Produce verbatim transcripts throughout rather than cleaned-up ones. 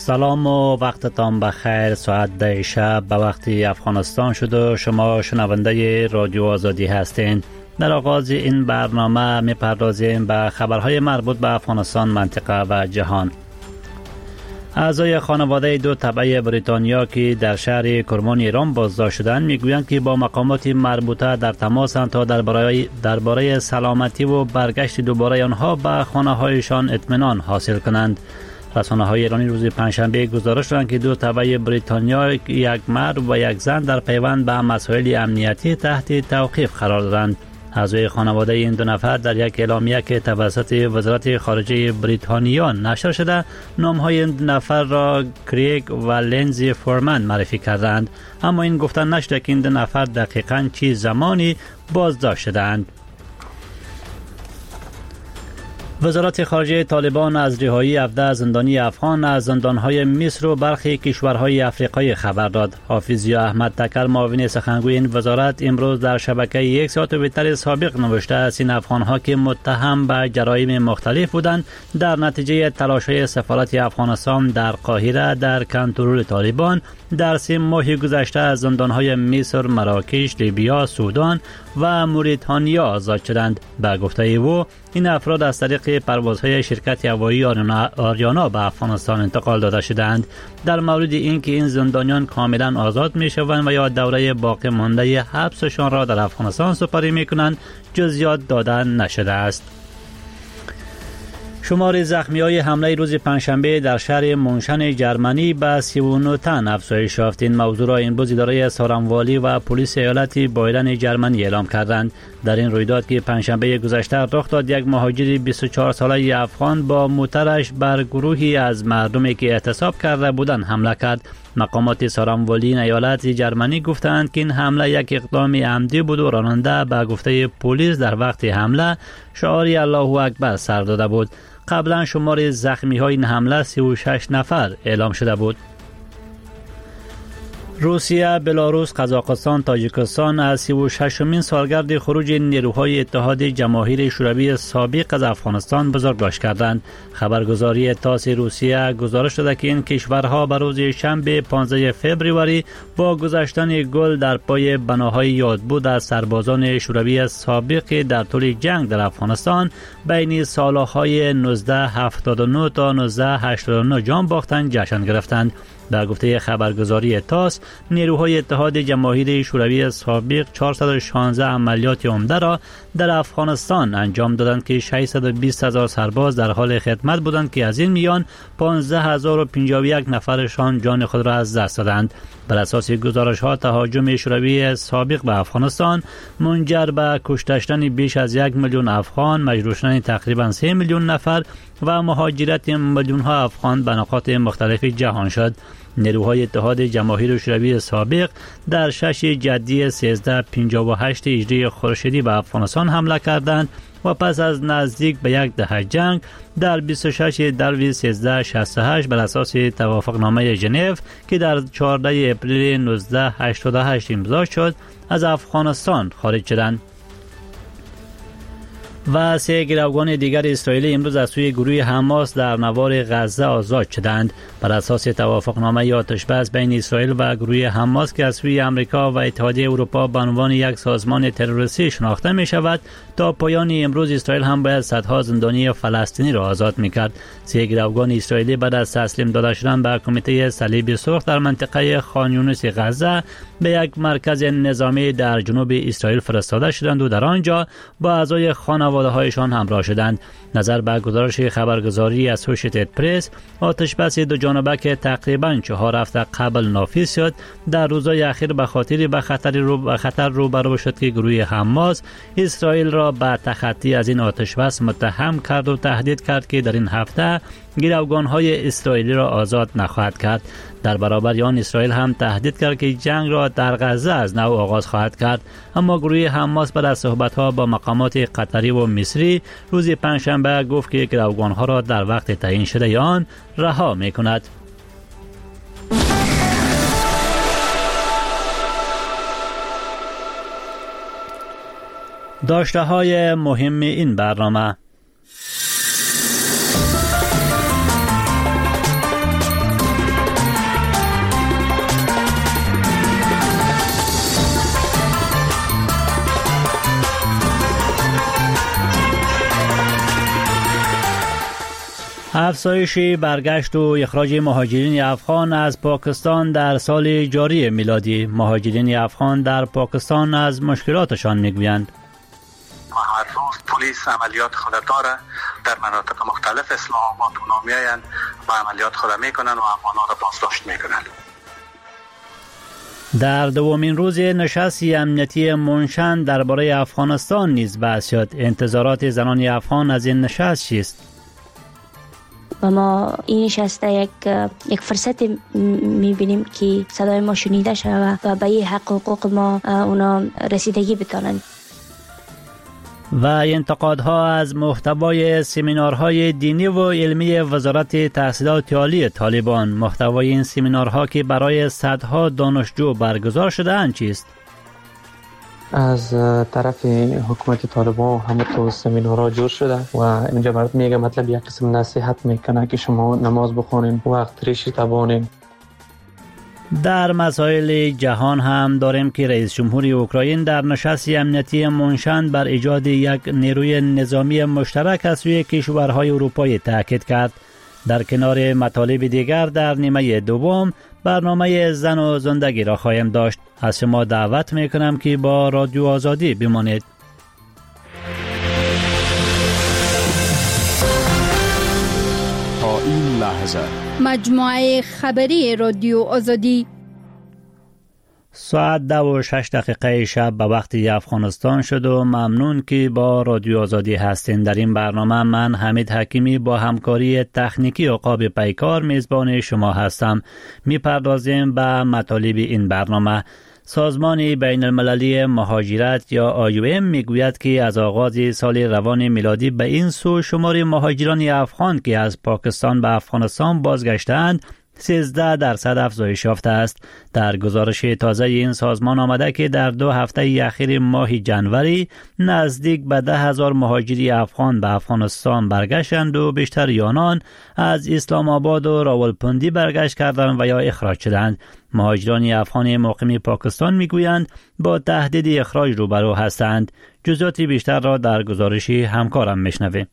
سلام و وقتتان بخیر. ساعت ده شب به وقت افغانستان شد و شما شنونده رادیو آزادی هستین. در آغاز این برنامه می‌پردازیم به خبرهای مربوط به افغانستان، منطقه و جهان. اعضای خانواده دو تبع بریتانیا که در شهر کرمان ایران بازداشت شدند میگویند که با مقامات مربوطه در تماسند تا درباره درباره سلامتی و برگشت دوباره آنها به خانه‌هایشان اطمینان حاصل کنند. رسانه‌های ایرانی روز پنجشنبه گزارش دادند که دو تبع بریتانیا، یک مرد و یک زن، در پیوند به مسائل امنیتی تحت توقیف قرار دادند. اعضای خانواده این دو نفر در یک اعلامیه که توسط وزارت خارجه بریتانیا نشر شده، نام‌های این دو نفر را کریگ و لینزی فورمن معرفی کردند، اما این گفتن نشده که این دو نفر دقیقاً چه زمانی بازداشت شدند. وزارت خارجه طالبان از رهایی هفده زندانی افغان از زندانهای مصر و برخی کشورهای افریقایی خبر داد. حافظ احمد تکر، معاون سخنگوی این وزارت، امروز در شبکه یک ساعت توییتر سابق نوشته است این افغانها که متهم به جرایم مختلف بودند در نتیجه تلاش‌های سفارت افغانستان در قاهره در کنترل طالبان در سه ماه گذشته از زندانهای مصر، مراکش، لیبیا، سودان و موریتانیا آزاد شدند. به گفته او این افراد از طریق پروازهای شرکت هوایی آریانا به افغانستان انتقال داده شدند. در مورد اینکه این زندانیان کاملا آزاد می شوند و یا دوره باقی مانده حبسشان را در افغانستان سپری می کنند جزئیات داده نشده است. شمار زخمی‌های حمله روز پنجشنبه در شهر مونشن جرمنی به سی و نه تن افزایش یافت. این موضوع را امروز اداره سارنوالی و پلیس ایالت بایرن جرمنی اعلام کردند. در این رویداد که پنجشنبه گذشته رخ داد، یک مهاجر بیست و چهار ساله افغان با موترش بر گروهی از مردمی که اعتصاب کرده بودند حمله کرد. مقامات سارنوالی ایالت جرمنی گفتند که این حمله یک اقدام عمدی بود و راننده به گفته پلیس در وقت حمله شعار الله اکبر سر داده بود. قبلا شمار زخمی های این حمله سی و شش نفر اعلام شده بود. روسیه، بلاروس، قزاقستان، تاجیکستان از سی و ششمین سالگرد خروج نیروهای اتحاد جماهیر شوروی سابق از افغانستان بزرگداشت کردند. خبرگزاری تاس روسیه گزارش داده که این کشورها به روز شنبه پانزده فوریه با گذاشتن گل در پای بناهای یادبود از سربازان شوروی سابق در طول جنگ در افغانستان بین سالهای نوزده هفتاد و نه تا نوزده هشتاد و نه جان باختند جشن گرفتند. در گفته خبرگزاری تاس، نیروهای اتحاد جماهیر شوروی سابق چهارصد و شانزده عملیات عمده را در افغانستان انجام دادند که ششصد و بیست هزار سرباز در حال خدمت بودند که از این میان پانزده هزار و پنجاه و یک نفرشان جان خود را از دست دادند. بر اساس گزارش ها، تهاجم شوروی سابق به افغانستان منجر به کشته شدن بیش از یک میلیون افغان، مجروح شدن تقریبا سه میلیون نفر و مهاجرت میلیون ها افغان به نقاط مختلف جهان شد. نیروهای اتحاد جماهیر شوروی سابق در شش جدی سیزده پنجاه و هشت هجری خورشیدی به افغانستان حمله کردند و پس از نزدیک به یک دهه جنگ در بیست و شش درویز سیزده شصت و هشت بر اساس توافقنامه ژنو که در چهاردهم اپریل نوزده هشتاد و هشت امضا شد از افغانستان خارج شدند. و سه گروگان دیگر اسرائیلی امروز از سوی گروه حماس در نوار غزه آزاد شدند. بر اساس توافقنامه آتش‌بس بین اسرائیل و گروه حماس که از سوی آمریکا و اتحادیه اروپا به عنوان یک سازمان تروریستی شناخته می شود، تا پایان امروز اسرائیل هم باید صدها زندانی فلسطینی را آزاد می کرد. سه گروگان اسرائیلی بعد از تسلیم داده شدن به کمیته صلیب سرخ در منطقه خان یونس غزه به یک مرکز نظامی در جنوب اسرائیل فرستاده شدند و در آنجا با اعضای خانواده هایشان همراه شدند. نظر به گزارش خبرگزاری اسوشییتد پرس، آتش‌بس دو جانبه که تقریباً چهار هفته قبل نافذ شد، در روزهای اخیر به خاطر به خطر رو به خطر روبرو شد که گروه حماس اسرائیل را به تخطی از این آتش‌بس متهم کرد و تهدید کرد که در این هفته گروگان‌های اسرائیلی را آزاد نخواهد کرد. در برابر آن اسرائیل هم تهدید کرد که جنگ را در غزه از نو آغاز خواهد کرد، اما گروه حماس بعد از صحبت‌ها با مقامات قطری و مصری روز پنجشنبه گفت که گروگان‌ها را در وقت تعیین شده آن رها می‌کند. داشته‌های مهم این برنامه: افزایش برگشت و اخراج مهاجرین افغان از پاکستان در سال جاری میلادی. مهاجرین افغان در پاکستان از مشکلاتشان میگویند. هر روز پلیس عملیات خود داره در مناطق مختلف اسلام آباد اونا میاین و عملیات خود میکنن و افغان‌ها را بازداشت میکنن. در دومین روز نشست امنیتی منشن درباره افغانستان نیز بحث شد. انتظارات زنان افغان از این نشست چیست؟ و ما این نشست یک یک فرصت میبینیم که صدای ما شنیده شود و به این حق حقوق ما اونا رسیدگی بتانند. و انتقادها از محتوای سمینارهای دینی و علمی وزارت تحصیلات عالی طالبان. محتوای این سمینارها که برای صدها دانشجو برگزار شده اند چیست؟ از طرف حکومت طالبان همه تو سمینارها جور شده و اینجا برات میگه مطلب یک قسم نصیحت میکنه که شما نماز بخونین، وقت ریشی تبانین. در مسائل جهان هم داریم که رئیس جمهوری اوکراین در نشست امنیتی منشن بر ایجاد یک نیروی نظامی مشترک از سوی کشورهای اروپایی تاکید کرد. در کنار مطالب دیگر در نیمه دوم برنامه زن و زندگی را خواهیم داشت. از شما دعوت میکنم که با رادیو آزادی بمانید. تا این لحظه مجموعه خبری رادیو آزادی ساعت دو و شش دقیقه شب به وقت افغانستان شد و ممنون که با رادیو آزادی هستین. در این برنامه من حمید حکیمی با همکاری تکنیکی عقاب پیکار میزبان شما هستم. میپردازیم به مطالب این برنامه. سازمان بین المللی مهاجرت یا آی او ام میگوید که از آغاز سال روان میلادی به این سو شمار مهاجران افغان که از پاکستان به افغانستان بازگشتند سیزده درصد افزایش یافته است. در گزارش تازه این سازمان آمده که در دو هفته اخیر ماه جنوری نزدیک به ده هزار مهاجری افغان به افغانستان برگشتند و بیشتر آنان از اسلام آباد و راولپندی برگشت کردند و یا اخراج شدند. مهاجران افغان مقیم پاکستان میگویند با تهدید اخراج روبرو هستند. جزئیات بیشتر را در گزارش همکارم میشنویم.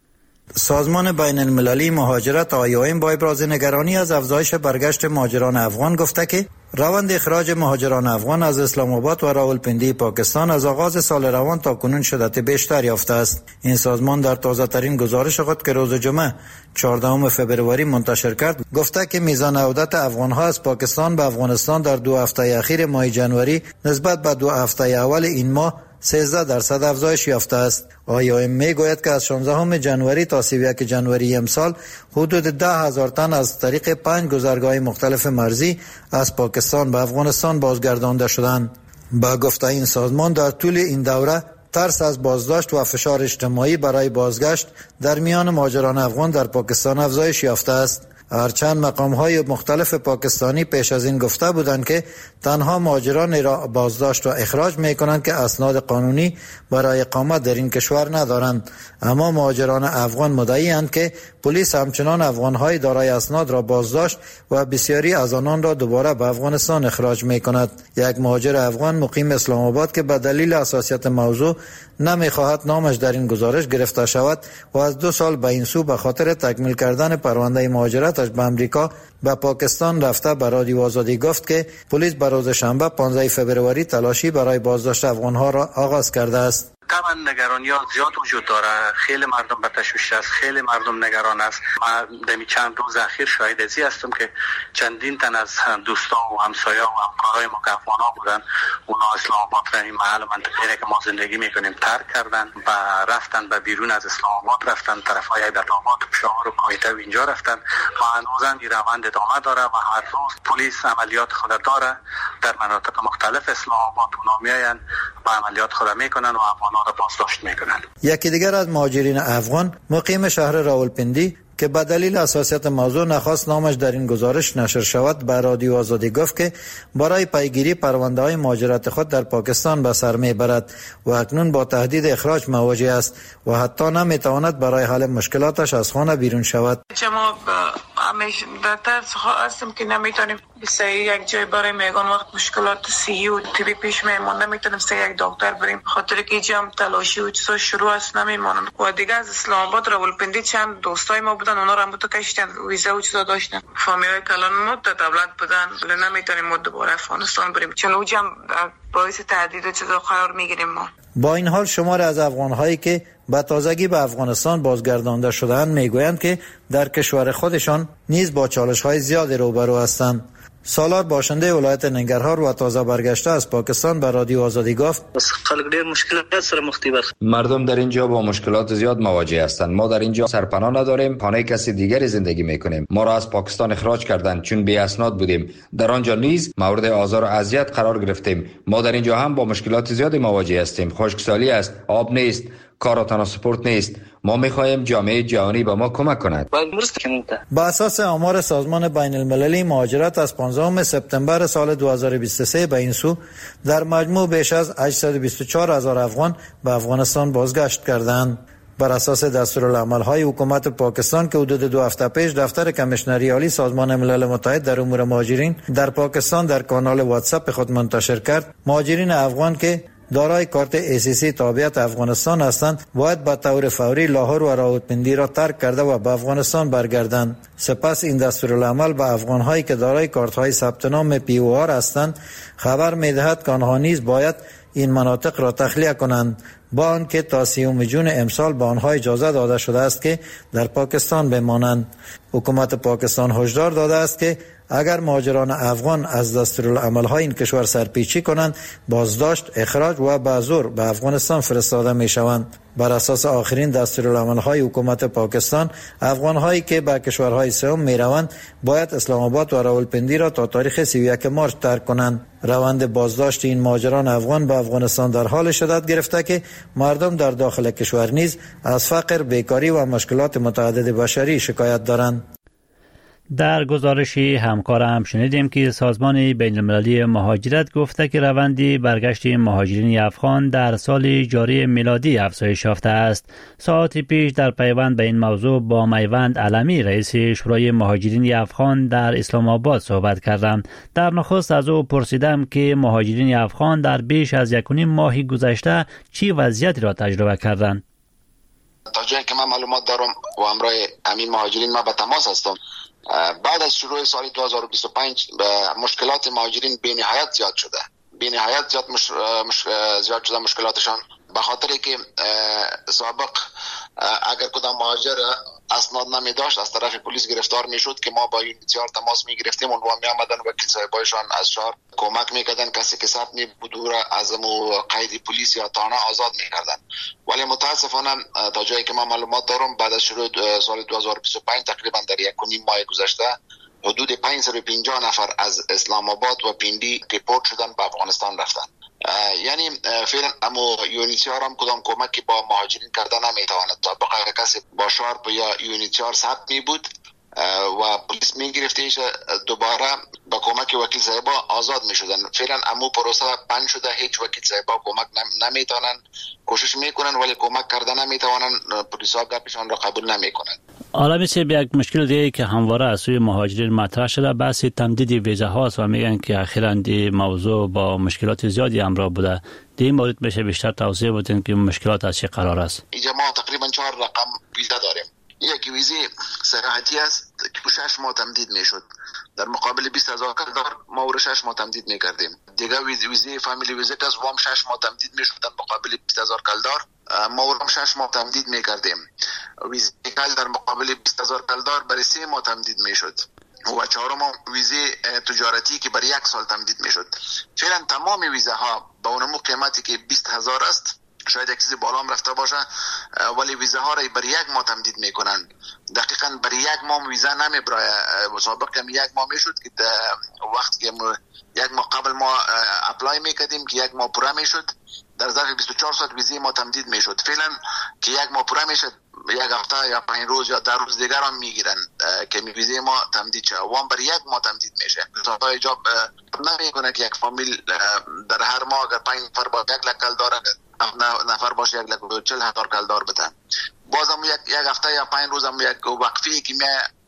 سازمان بین المللی مهاجرت آی او ام با ابراز نگرانی از افزایش برگشت مهاجران افغان گفته که روند اخراج مهاجران افغان از اسلام آباد و راولپندی پاکستان از آغاز سال روان تا کنون شدت بیشتر یافته است. این سازمان در تازه ترین گزارش خود که روز جمعه چهاردهم فوریه منتشر کرد گفته که میزان عودت افغان ها از پاکستان به افغانستان در دو هفته اخیر ماه جنوری نسبت به دو هفته اول این ماه سیزده درصد افزایش یافته است. آی او ام میگوید که از شانزدهم جنوری تا سی و یک جنوری امسال حدود ده هزار تن از طریق پنج گذرگاه مختلف مرزی از پاکستان به افغانستان بازگردانده شدند. با گفته این سازمان در طول این دوره ترس از بازداشت و فشار اجتماعی برای بازگشت در میان مهاجران افغان در پاکستان افزایش یافته است. هرچند مقام‌های مختلف پاکستانی پیش از این گفته بودند که تنها مهاجران را بازداشت و اخراج می‌کنند که اسناد قانونی برای اقامت در این کشور ندارند، اما مهاجران افغان مدعی‌اند که پلیس همچنان افغان‌های دارای اسناد را بازداشت و بسیاری از آنان را دوباره به افغانستان اخراج می‌کند. یک مهاجر افغان مقیم اسلام آباد که به دلیل حساسیت موضوع نمی‌خواهد نامش در این گزارش گرفته شود و از دو سال به این سو به خاطر تکمیل کردن پرونده مهاجرت به امریکا به پاکستان رفته به رادیو آزادی گفت که پلیس به روز شنبه پانزدهم فوریه تلاشی برای بازداشت افغان‌ها را آغاز کرده است. طبعا نگرانی‌ها زیاد وجود داره. خیلی مردم به تشویش است، خیلی مردم نگران است. ما دمی چند روز اخیر شاهد ازی هستم که چندین تن از دوستان و همسایه‌ها و همکارای ما که افغان‌ها بودن اونا اسلام آباد را این محل منطقه‌ای که ما زندگی می‌کنیم ترک کردن و رفتن به بیرون از اسلام آباد، رفتن طرف‌های ایبدآباد، پشاور و کویته و اینجا رفتن و هنوزم این روند ادامه داره و هر روز پلیس عملیات خود داره در مناطق مختلف اسلام آباد اونا میاین و عملیات خود میکنن و افغان را بازداشت میکنن. یکی دیگر از مهاجرین افغان مقیم شهر راولپندی که به دلیل حساسیت موضوع نخواست نامش در این گزارش نشر شود به رادیو آزادی گفت که برای پیگیری پرونده های مهاجرت خود در پاکستان به سر میبرد و اکنون با تهدید اخراج مواجه است و حتی نمیتواند برای حل مشکلاتش از خانه بیرون شود. ما همیشه در ترس هستم که نمیتونیم به یک جای برای میگن وقت مشکلات صحی و طبی پیش میمون نمیتونیم سه یک دکتر بریم خاطر که جام تلاشی و چیزا شروع است نمیمونن و دیگه از اسلام آباد راولپندی چند دوستای ما بودن اونا رو هم تو کشتن ویزا و چیزا داشتن فامیلای کلان مد دولت بدن ولی نمیتونیم مد دوباره افغانستان بریم چون اوجم باعث تهدید و چیزا قرار میگیریم ما. با این حال شمار از افغان‌هایی که به تازگی به افغانستان بازگردانده شده‌اند میگویند که در کشور خودشان نیز با چالش‌های زیادی روبرو هستند. سالار باشنده ولایت ننگرهار و تازه برگشته از پاکستان به رادیو آزادی گفت خلق ډیر مشکلات سره مخ دي. مردم در اینجا با مشکلات زیاد مواجه هستند. ما در اینجا سرپناه نداریم، خانه کسی دیگری زندگی میکنیم. ما را از پاکستان اخراج کردند چون بی اسناد بودیم. در آنجا نیز مورد آزار و اذیت قرار گرفتیم. ما در اینجا هم با مشکلات زیادی مواجه هستیم. خشکسالی است، آب نیست، کار و ترانسپورت نیست. ما می‌خواهیم جامعه جهانی به ما کمک کند. با اساس آمار سازمان بین المللی مهاجرت از پانزدهم سپتامبر سال دو هزار و بیست و سه به این سو در مجموع بیش از هشتصد و بیست و چهار هزار افغان به افغانستان بازگشت کردند. بر اساس دستورالعمل‌های حکومت پاکستان که حدود دو هفته پیش دفتر کمیشنری عالی سازمان ملل متحد در امور مهاجرین در پاکستان در کانال واتساپ خود منتشر کرد، مهاجرین افغان که دارای کارت ای سی سی تابعیت افغانستان هستند باید به طور فوری لاهور و راولپندی را ترک کرده و به افغانستان برگردند. سپس این دستورالعمل به افغان‌هایی که دارای کارت‌های ثبت نام پی او آر هستند خبر می‌دهد که آنها نیز باید این مناطق را تخلیه کنند، با آنکه تا سیوم جون امسال به آنها اجازه داده شده است که در پاکستان بمانند. حکومت پاکستان هشدار داده است که اگر مهاجران افغان از دستورالعمل‌های این کشور سرپیچی کنند، بازداشت، اخراج و به زور به افغانستان فرستاده می‌شوند. بر اساس آخرین دستورالعمل‌های حکومت پاکستان، افغان‌هایی که به کشورهای سوم می‌روند باید اسلام آباد و راولپندی را تا تاریخ سی و یک مارس ترک کنند. روند بازداشت این مهاجران افغان به افغانستان در حال شدت گرفته که مردم در داخل کشور نیز از فقر، بیکاری و مشکلات متعدد بشری شکایت دارند. در گزارشی همکارم شنیدیم که سازمان بین المللی مهاجرت گفته که روند برگشت مهاجرین افغان در سال جاری میلادی افزایش یافته است. ساعتی پیش در پیوند به این موضوع با میوند علمی رئیس شورای مهاجرین افغان در اسلام آباد صحبت کردم. در نخست از او پرسیدم که مهاجرین افغان در بیش از یک و نیم ماه گذشته چی وضعیتی را تجربه کردند. تا جایی که من معلومات دارم و همراه همین مهاجرین ما به تماس هستم، بعد از شروع سال دو هزار و بیست و پنج مشکلات مهاجرین بی‌نهایت زیاد شده. بی‌نهایت زیاد مش... مش... زیاد شده مشکلاتشان، به خاطر که سابق اگر کدام مهاجر اسناد نمی داشت از طرف پلیس گرفتار می شد که ما با یونیتیار تماس می گرفتیم، اونها می آمدن وکیل صاحبایشان از شهر کمک می کردن، کسی که ثبت می بود او را از قید پلیس یا تانه آزاد می کردن. ولی متاسفانه تا جایی که ما معلومات دارم بعد از شروع سال دو هزار و بیست و پنج تقریبا در یک و نیم ماه گذشته حدود پانصد و پنجاه نفر از اسلام آباد و پیندی دیپورت شدن به افغانستان رفتن. یعنی فعلا اما یونیتیار هم کدام کمکی با مهاجرین کرده نمیتواند. سابقا کسی با شارپ یا یونیتیار ثبت می بود و پلیس می گرفتیش دوباره با کمک وکیل صاحبا آزاد می شدن. فعلا امو پروسه بند شده، هیچ وکیل صاحبا کمک نمیتونن، کوشش میکنن ولی کمک کرده نمیتونن، پلیس ها گپشان را قبول نمیکنن. حالا میشه به یک مشکل دیگه که همواره از سوی مهاجرین مطرح شده بحث تمدید ویزا هاست و میگن که اخیراً دی موضوع با مشکلات زیادی همراه بوده. دی مورد میشه بیشتر توضیح بدین که مشکلات از چه قرار است؟ اینجا ما تقریبا چهار رقم ویزا داریم. یکی ویزه سیاحتی است که شش ماه تمدید میشد، در مقابل بیست هزار کلدار ما او شش ماه تمدید میکردیم. دیگه ویزه فامیلی ویزیت است، وام شش ماه تمدید میشد، در مقابل بیست هزار کلدار ما او شش ماه تمدید میکردیم. ویزه کال در مقابل بیست هزار کلدار برای سه ماه تمدید میشد و چهارم ویزه تجارتی که برای یک سال تمدید میشد. فعلا تمام ویزه ها با اون قیمتی که بیست هزار است، شاید یک چیزی بالا هم رفته باشه، ولی ویزه ها را برای یک ماه تمدید میکنن. دقیقاً برای یک ماه ویزه نمیبره. سابق کم یک ماه میشد که وقت که یک ماه قبل ما اپلای میکردیم که یک ماه پوره میشد، در ظرف بیست و چهار ساعت ویزه ما تمدید میشد. فعلا که یک ماه پوره میشد، یک هفته یا پنج روز یا ده روز دیگر هم میگیرن که ویزه ما تمدید شه. وام برای یک ماه تمدید میشه. تا ایجاب نمیکنه که یک فامیل در هر ماه اگر پنج نفر با یک لکل داره نفر باشه یک لکل چل هزار کلدار بده. بازم یک یک هفته یا پنج روز هم یک وقفی که می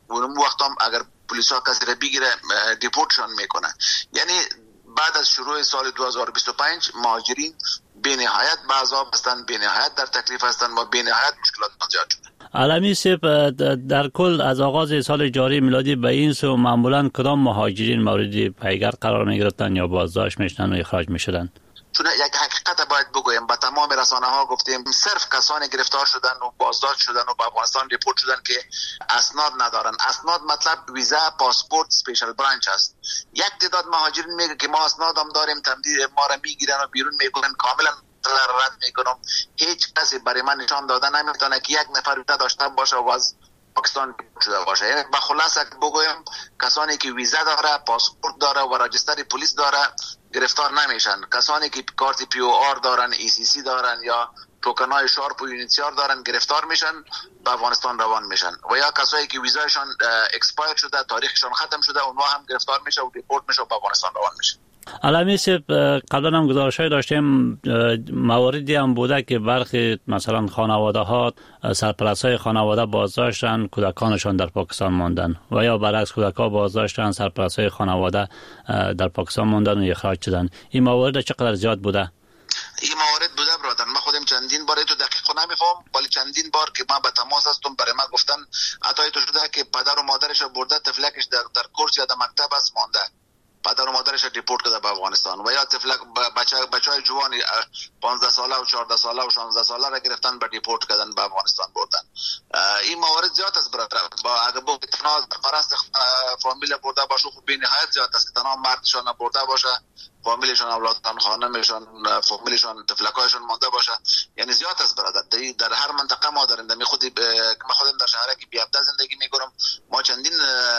اون وقت هم اگر پلیس ها کسی را بگیره دیپورتشان میکنه. یعنی بعد از شروع سال دو هزار و بیست و پنج مهاجرین به نهایت بعضا هستند، به نهایت در تکلیف هستند و به نهایت مشکلات زیاد شده. علمی سپ در کل از آغاز سال جاری میلادی به این سو معمولا کدام مهاجرین مورد پیگر قرار می گرفتن یا بازداشت میشدن و اخراج میشدن؟ چون یک حقیقت باید بگویم، با تمام رسانه ها گفتیم صرف کسانی گرفتار شدن و بازداشت شدن و به افغانستان ریپورت شدن که اسناد ندارن. اسناد مطلب ویزا، پاسپورت، اسپیشال برانچ است. یک تعداد مهاجرین میگه که ما اسناد هم داریم، تمدید ما را میگیرن و بیرون میکنن، کاملا رد میکنم. هیچ کسی برای من نشان دادن نمیتونه که یک نفر ویزا داشته باشه و از پاکستان شده باشه. یعنی با خلاصه بگویم کسانی که ویزا داره، پاسپورت داره و راجستر پلیس داره گرفتار نمیشن. کسانی که کارت پی او آر دارن، ای سی سی دارن یا توکنای شارپ و یونیتیار دارن گرفتار میشن، به افغانستان روان میشن. و یا کسایی که ویزایشان اکسپایر شده، تاریخشان ختم شده، اونها هم گرفتار میشه و دیپورت میشه و به افغانستان روان میشه. علمی سپ قبلا هم گزارش‌های داشتیم مواردی هم بوده که برخی مثلا خانواده ها سرپرستای خانواده بازداشتن، کودکانشان در پاکستان ماندن و یا برعکس کودکان بازداشتن، سرپرستای خانواده در پاکستان ماندن و اخراج شدن. این موارد چقدر زیاد بوده؟ این موارد بوده برادر. من خودم چندین بار تو دقیق نمیفهم، ولی چندین بار که من به تماس هستم برای من گفتن عطای تو شده که پدر و مادرش برده، طفلکش در در کورس یا در مکتب است مانده، پدر و مادرش دیپورت کرده به افغانستان. و یا طفلک بچه بچهای جوانی پانزده ساله و چهارده ساله و شانزده ساله را گرفتن به دیپورت کردن به افغانستان بردن. این موارد زیاد است برادر. با اگه با تنها فرست فامیل برده باشه خب به نهایت زیاد است که تنها مردشان برده باشه، فامیلشان، اولادشان، خانمشان، فامیلشان، طفلکایشان مانده باشه. یعنی زیاد است برادر. در هر منطقه ما داریم. من خودی ما خودم در شهر که بیابده زندگی میکنم، ما چندین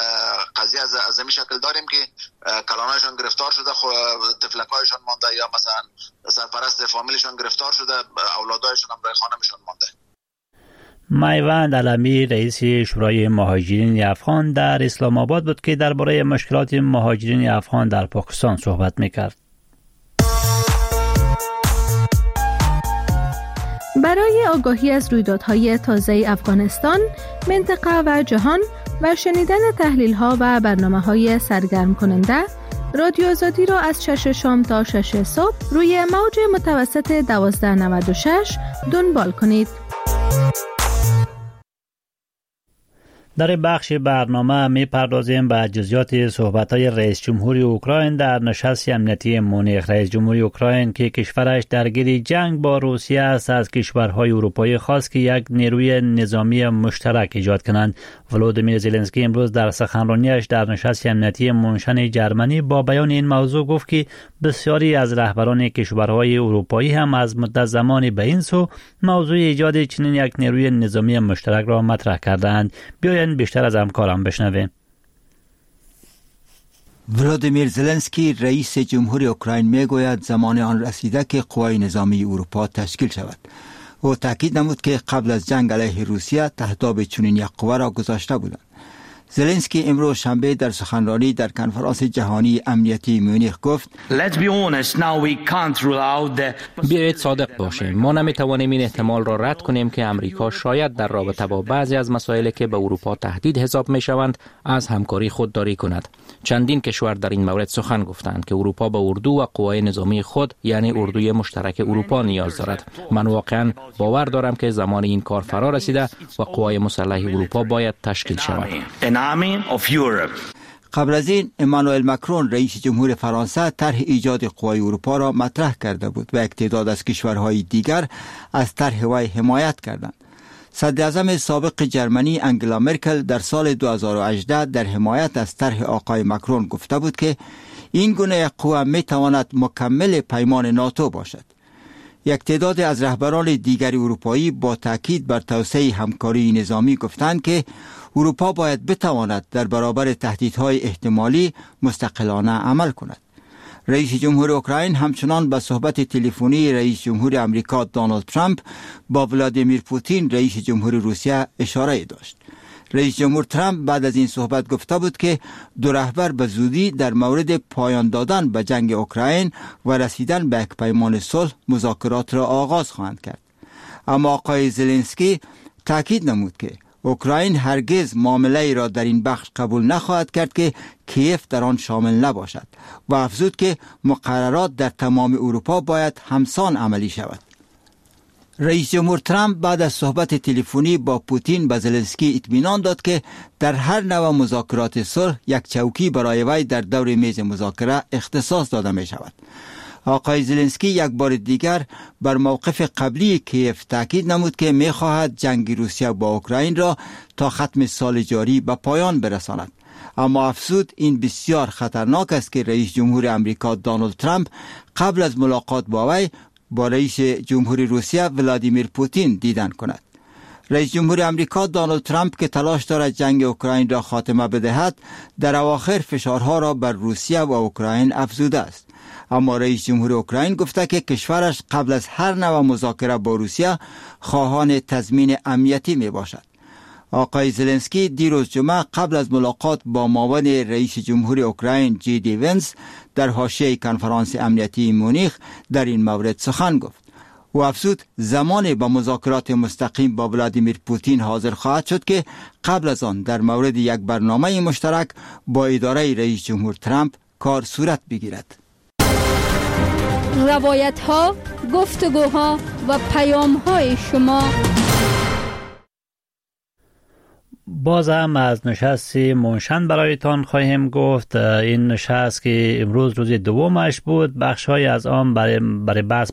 قضیه از از این شکل داریم که کلانایشان گرفتار شده، طفلکایشان مانده، یا مثلا سرپرست فامیلشان گرفتار شده، اولادایشان هم برای خانمشان مانده. میوند علمی رئیس شورای مهاجرین افغان در اسلام آباد بود که درباره مشکلات مهاجرین افغان در پاکستان صحبت میکرد. برای آگاهی از رویدادهای تازه افغانستان، منطقه و جهان و شنیدن تحلیل‌ها و برنامه‌های سرگرم کننده، رادیو آزادی را از شش شام تا شش صبح روی موج متوسط دوازده نود و شش دنبال کنید. در بخش برنامه می پردازیم به جزئیات صحبت‌های رئیس جمهوری اوکراین در نشست امنیتی مونیخ. رئیس جمهوری اوکراین که کشورش درگیر جنگ با روسیه است از کشورهای اروپایی خواست که یک نیروی نظامی مشترک ایجاد کنند. ولودیمیر زلنسکی امروز در سخنرانیش در نشست امنیتی مونشن جرمنی با بیان این موضوع گفت که بسیاری از رهبران کشورهای اروپایی هم از مدت زمانی به این سو موضوع ایجاد چنین یک نیروی نظامی مشترک را مطرح کردند. بیایید بیشتر از همکارم بشنویم. ولودیمیر زلنسکی رئیس جمهوری اوکراین میگوید زمان آن رسیده که قوای نظامی اروپا تشکیل شود. او تاکید نمود که قبل از جنگ علیه روسیه تهداب چنین یک قوه را گذاشته بودند. زلنسکی امروز شنبه در سخنرانی در کنفرانس جهانی امنیتی مونیخ گفت: بیایید صادق باشیم، ما نمیتوانیم این احتمال را رد کنیم که امریکا شاید در رابطه با بعضی از مسائلی که به اروپا تهدید حساب میشوند از همکاری خودداری کند. چندین کشور در این مورد سخن گفتند که اروپا به اردو و قوای نظامی خود یعنی اردوی مشترک اروپا نیاز دارد. من واقعا باور دارم که زمان این کار فرا رسیده و قوای مسلح اروپا باید تشکیل شود. قبل از این امانوئل مکرون رئیس جمهور فرانسه طرح ایجاد قوای اروپا را مطرح کرده بود و یک تعداد از کشورهای دیگر از طرح وی حمایت کردند. صدر اعظم سابق جرمنی انگلا مرکل در سال دو هزار و هجده در حمایت از طرح آقای مکرون گفته بود که این گونه قوه می تواند مکمل پیمان ناتو باشد. یک تعداد از رهبران دیگر اروپایی با تاکید بر توسعه همکاری نظامی گفتند که اروپا باید بتواند در برابر تهدیدهای احتمالی مستقلانه عمل کند. رئیس جمهور اوکراین همچنان به صحبت تلفنی رئیس جمهور امریکا دونالد ترامپ با ولادیمیر پوتین رئیس جمهور روسیه اشاره داشت. رئیس جمهور ترامپ بعد از این صحبت گفته بود که دو رهبر به زودی در مورد پایان دادن به جنگ اوکراین و رسیدن به یک پیمان صلح مذاکرات را آغاز خواهند کرد. اما آقای زلنسکی تاکید نمود که اوکراین هرگز معامله ای را در این بخش قبول نخواهد کرد که کیف در آن شامل نباشد و افزود که مقررات در تمام اروپا باید همسان عملی شود. رئیس جمهور ترامپ بعد از صحبت تلفنی با پوتین به زلنسکی اطمینان داد که در هر نوع مذاکرات صلح یک چوکی برای وی در دور میز مذاکره اختصاص داده می شود. آقای زلنسکی یک بار دیگر بر موقف قبلی کیف تاکید نمود که می خواهد جنگ روسیه با اوکراین را تا ختم سال جاری به پایان برساند. اما افزود این بسیار خطرناک است که رئیس جمهور امریکا دونالد ترامپ قبل از ملاقات با وی با رئیس جمهور روسیه ولادیمیر پوتین دیدن کند. رئیس جمهور امریکا دونالد ترامپ که تلاش دارد جنگ اوکراین را خاتمه بدهد، در اواخر فشارها را بر روسیه و اوکراین افزوده است. اما رئیس جمهور اوکراین گفته که کشورش قبل از هر نوع مذاکره با روسیه خواهان تضمین امنیتی می باشد. آقای زلنسکی دیروز جمعه قبل از ملاقات با معاون رئیس جمهور اوکراین جی دی ونس در حاشیه کنفرانس امنیتی مونیخ در این مورد سخن گفت و افزود زمان با مذاکرات مستقیم با ولادیمیر پوتین حاضر خواهد شد که قبل از آن در مورد یک برنامه مشترک با اداره رئیس جمهور ترامپ کار صورت بگیرد. روایت ها، گفتگوها و پیام های شما. باز هم از نشست منشن برایتان خواهیم گفت. این نشست که امروز روز دومش بود، بخش‌های از آن برای برای بحث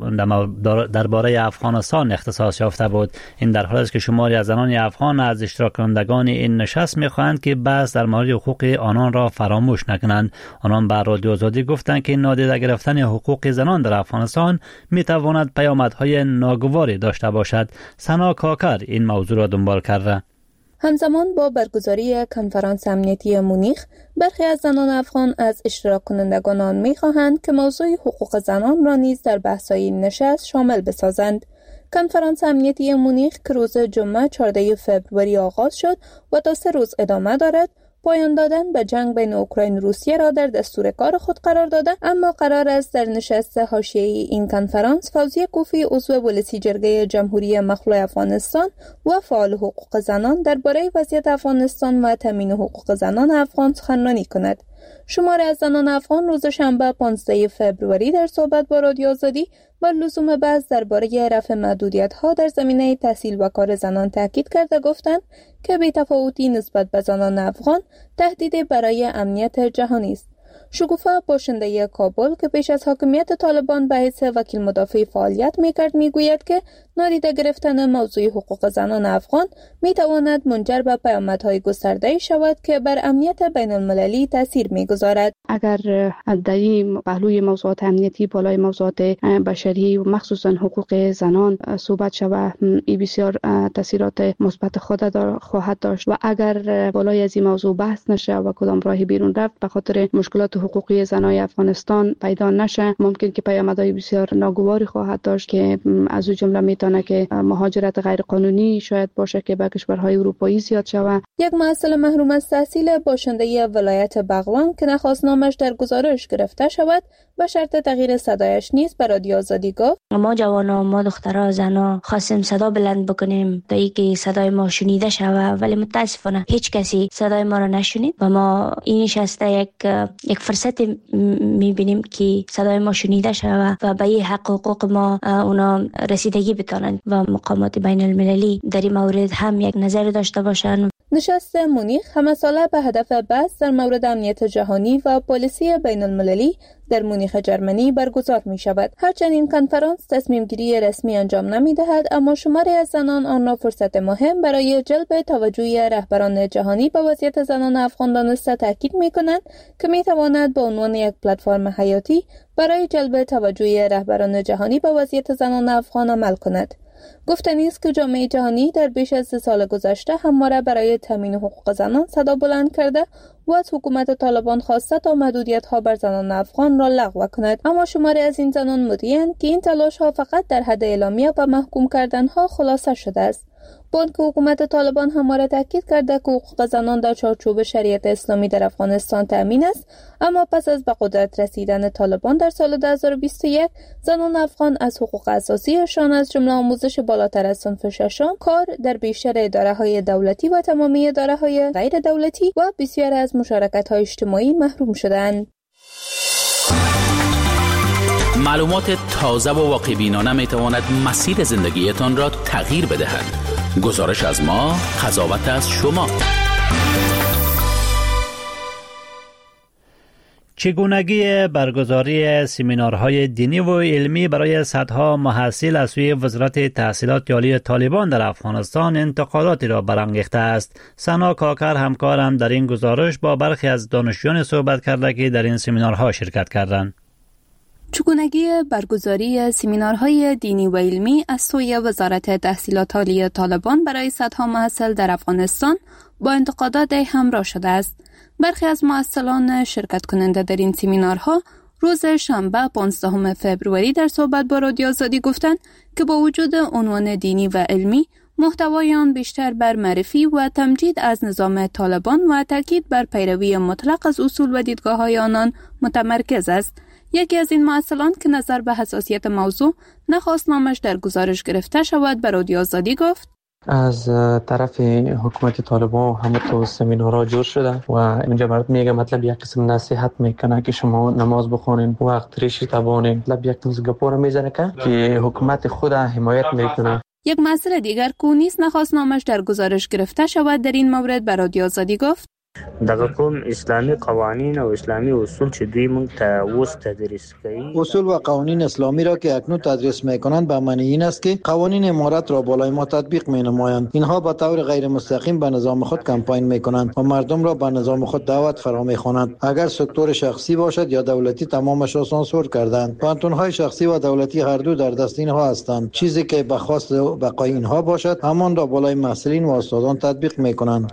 درباره افغانستان اختصاص یافته بود. این در حالی است که شماری از زنان افغان از اشتراک کنندگان این نشست می‌خواهند که بحث در مورد حقوق آنان را فراموش نکنند. آنان به رادیو آزادی گفتند که نادیده گرفتن حقوق زنان در افغانستان می‌تواند پیامدهای ناگواری داشته باشد. سنا کاکر این موضوع را دنبال کرده. همزمان با برگزاری کنفرانس امنیتی مونیخ، برخی از زنان افغان از اشتراک کنندگان آن می‌خواهند که موضوع حقوق زنان را نیز در بحث‌های نشست شامل بسازند. کنفرانس امنیتی مونیخ که روز جمعه چهاردهم فوریه آغاز شد و تا سه روز ادامه دارد، پایان دادن به جنگ بین اوکراین و روسیه را در دستور کار خود قرار داده، اما قرار است در نشست حاشیه‌ای این کنفرانس فوزیه کوفی عضو ولسی جرگه جمهوری مخلوع افغانستان و فعال حقوق زنان درباره وضعیت افغانستان و تامین حقوق زنان افغان سخنرانی کند. شماری از زنان افغان روز شنبه پانزدهم فوریه در صحبت با رادیو آزادی و لزوم بحث درباره رفع محدودیت‌ها در زمینه تحصیل و کار زنان تاکید کرده گفتند که بی‌تفاوتی نسبت به زنان افغان تهدیدی برای امنیت جهانی است. شکوفه باشنده کابل که پیش از حاکمیت طالبان به حیث وکیل مدافع فعالیت می‌کرد می‌گوید که نادیده گرفتن موضوع حقوق زنان افغان می‌تواند منجر به پیامدهای گسترده‌ای شود که بر امنیت بین‌المللی تاثیر می‌گذارد. اگر در این پهلوی موضوعات امنیتی بالای موضوعات بشری و مخصوصا حقوق زنان صحبت شود، این بسیار تاثیرات مثبت خود خواهد داشت و اگر بالای از این موضوع بحث نشه و کدام راهی بیرون رفت به خاطر مشکلات حقوقی زنای افغانستان پیدا نشه، ممکن که پیامدهای بسیار ناگواری خواهد داشت که از او جمله میتونه که مهاجرت غیر قانونی شاید باشه که به کشورهای اروپایی زیاد شود. یک معسل محروم از تحصیل باشنده ولایت بغلان که نخواست نامش در گزارش گرفته شود به شرط تغییر صدایش نیز به رادیو آزادی گفت: ما جوانا، ما دخترها، زنا خواستیم صدا بلند بکنیم تا اینکه صدای ما شنیده شود، ولی متاسفانه هیچ کسی صدای ما را نشنید و ما این نشسته یک یک فرصت میبینیم که صدای ما شنیده شود و به حق حقوق ما اونا رسیدگی بتونن و مقامات بین المللی در این مورد هم یک نظر داشته باشن. نشست مونیخ همه ساله به هدف بحث در مورد امنیت جهانی و پالیسی بین المللی در مونیخ جرمنی برگزار می شود. هرچند این کنفرانس تصمیم گیری رسمی انجام نمی دهد، اما شماری از زنان آن را فرصت مهم برای جلب توجه رهبران جهانی به وضعیت زنان افغان دانسته تاکید می کنند که می تواند به عنوان یک پلتفرم حیاتی برای جلب توجه رهبران جهانی به وضعیت زنان افغان عمل کند. گفتنی است که جامعه جهانی در بیش از سه سال گذشته همواره برای تامین حقوق زنان صدا بلند کرده و از حکومت طالبان خواسته تا محدودیت‌ها بر زنان افغان را لغو کند، اما شماری از این زنان مدعی‌اند که این تلاش‌ها فقط در حد اعلامیه و محکوم کردن‌ها خلاصه شده است. بانک حکومت طالبان همواره تاکید کرده که حقوق زنان در چارچوب شریعت اسلامی در افغانستان تأمین است، اما پس از به قدرت رسیدن طالبان در سال دو هزار و بیست و یک زنان افغان از حقوق اساسیشان از جمله آموزش بالاتر از صنف ششم، کار در بیشتر اداره‌های دولتی و تمامی اداره‌های غیر دولتی و بسیار از مشارکت‌های اجتماعی محروم شدند. معلومات تازه و واقع‌بینانه می‌تواند مسیر زندگیتان را تغییر بدهد. گزارش از ما، قضاوت از شما. چگونگی برگزاری سمینارهای دینی و علمی برای صدها محصل از سوی وزارت تحصیلات عالی طالبان در افغانستان انتقاداتی را برانگیخته است. سنا کاکر همکارم در این گزارش با برخی از دانشجویان صحبت کرده که در این سمینارها شرکت کردند. چگونگی برگزاری سمینارهای دینی و علمی از سوی وزارت تحصیلات عالی طالبان برای صدها محصل در افغانستان با انتقادات همراه شده است. برخی از محصلان شرکت کننده در این سمینارها روز شنبه پانزدهم فوریه در صحبت با رادیو آزادی گفتند که با وجود عنوان دینی و علمی، محتوای آن بیشتر بر معرفی و تمجید از نظام طالبان و تاکید بر پیروی مطلق از اصول و دیدگاه‌های آنان متمرکز است. یکی از این محصلان که نظر به حساسیت موضوع نخواست نامش در گزارش گرفته شود به رادیو آزادی گفت: از طرف حکومت طالبان همه تو سمینارها جور شده و اینجا برات میگه مطلب یک قسم نصیحت میکنه که شما نماز بخونین، وقت ریشی تبانین، مطلب یک قسم گپور میزنه که حکومت خود حمایت میکنه. یک محصل دیگر که نیز نخواست نامش در گزارش گرفته شود در این مورد به رادیو آزادی گفت: دغه کوم اسلامی قوانین و اسلامی اصول چې دوی مونږ ته اوس تدریس کوي، اصول و قوانین اسلامی را که اکنون تدریس میکنند به معنی این است که قوانین امارت را بالای ما تطبیق مینمایند. اینها به طور غیر مستقیم به نظام خود کمپاین میکنند و مردم را به نظام خود دعوت فرا میخوانند. اگر سکتور شخصی باشد یا دولتی تمامش را سانسور کردند. پانتونهای شخصی و دولتی هر دو در دست اینها هستند. چیزی که به خواست بقای اینها باشد همان را بالای محصلین و استادان تطبیق میکنند.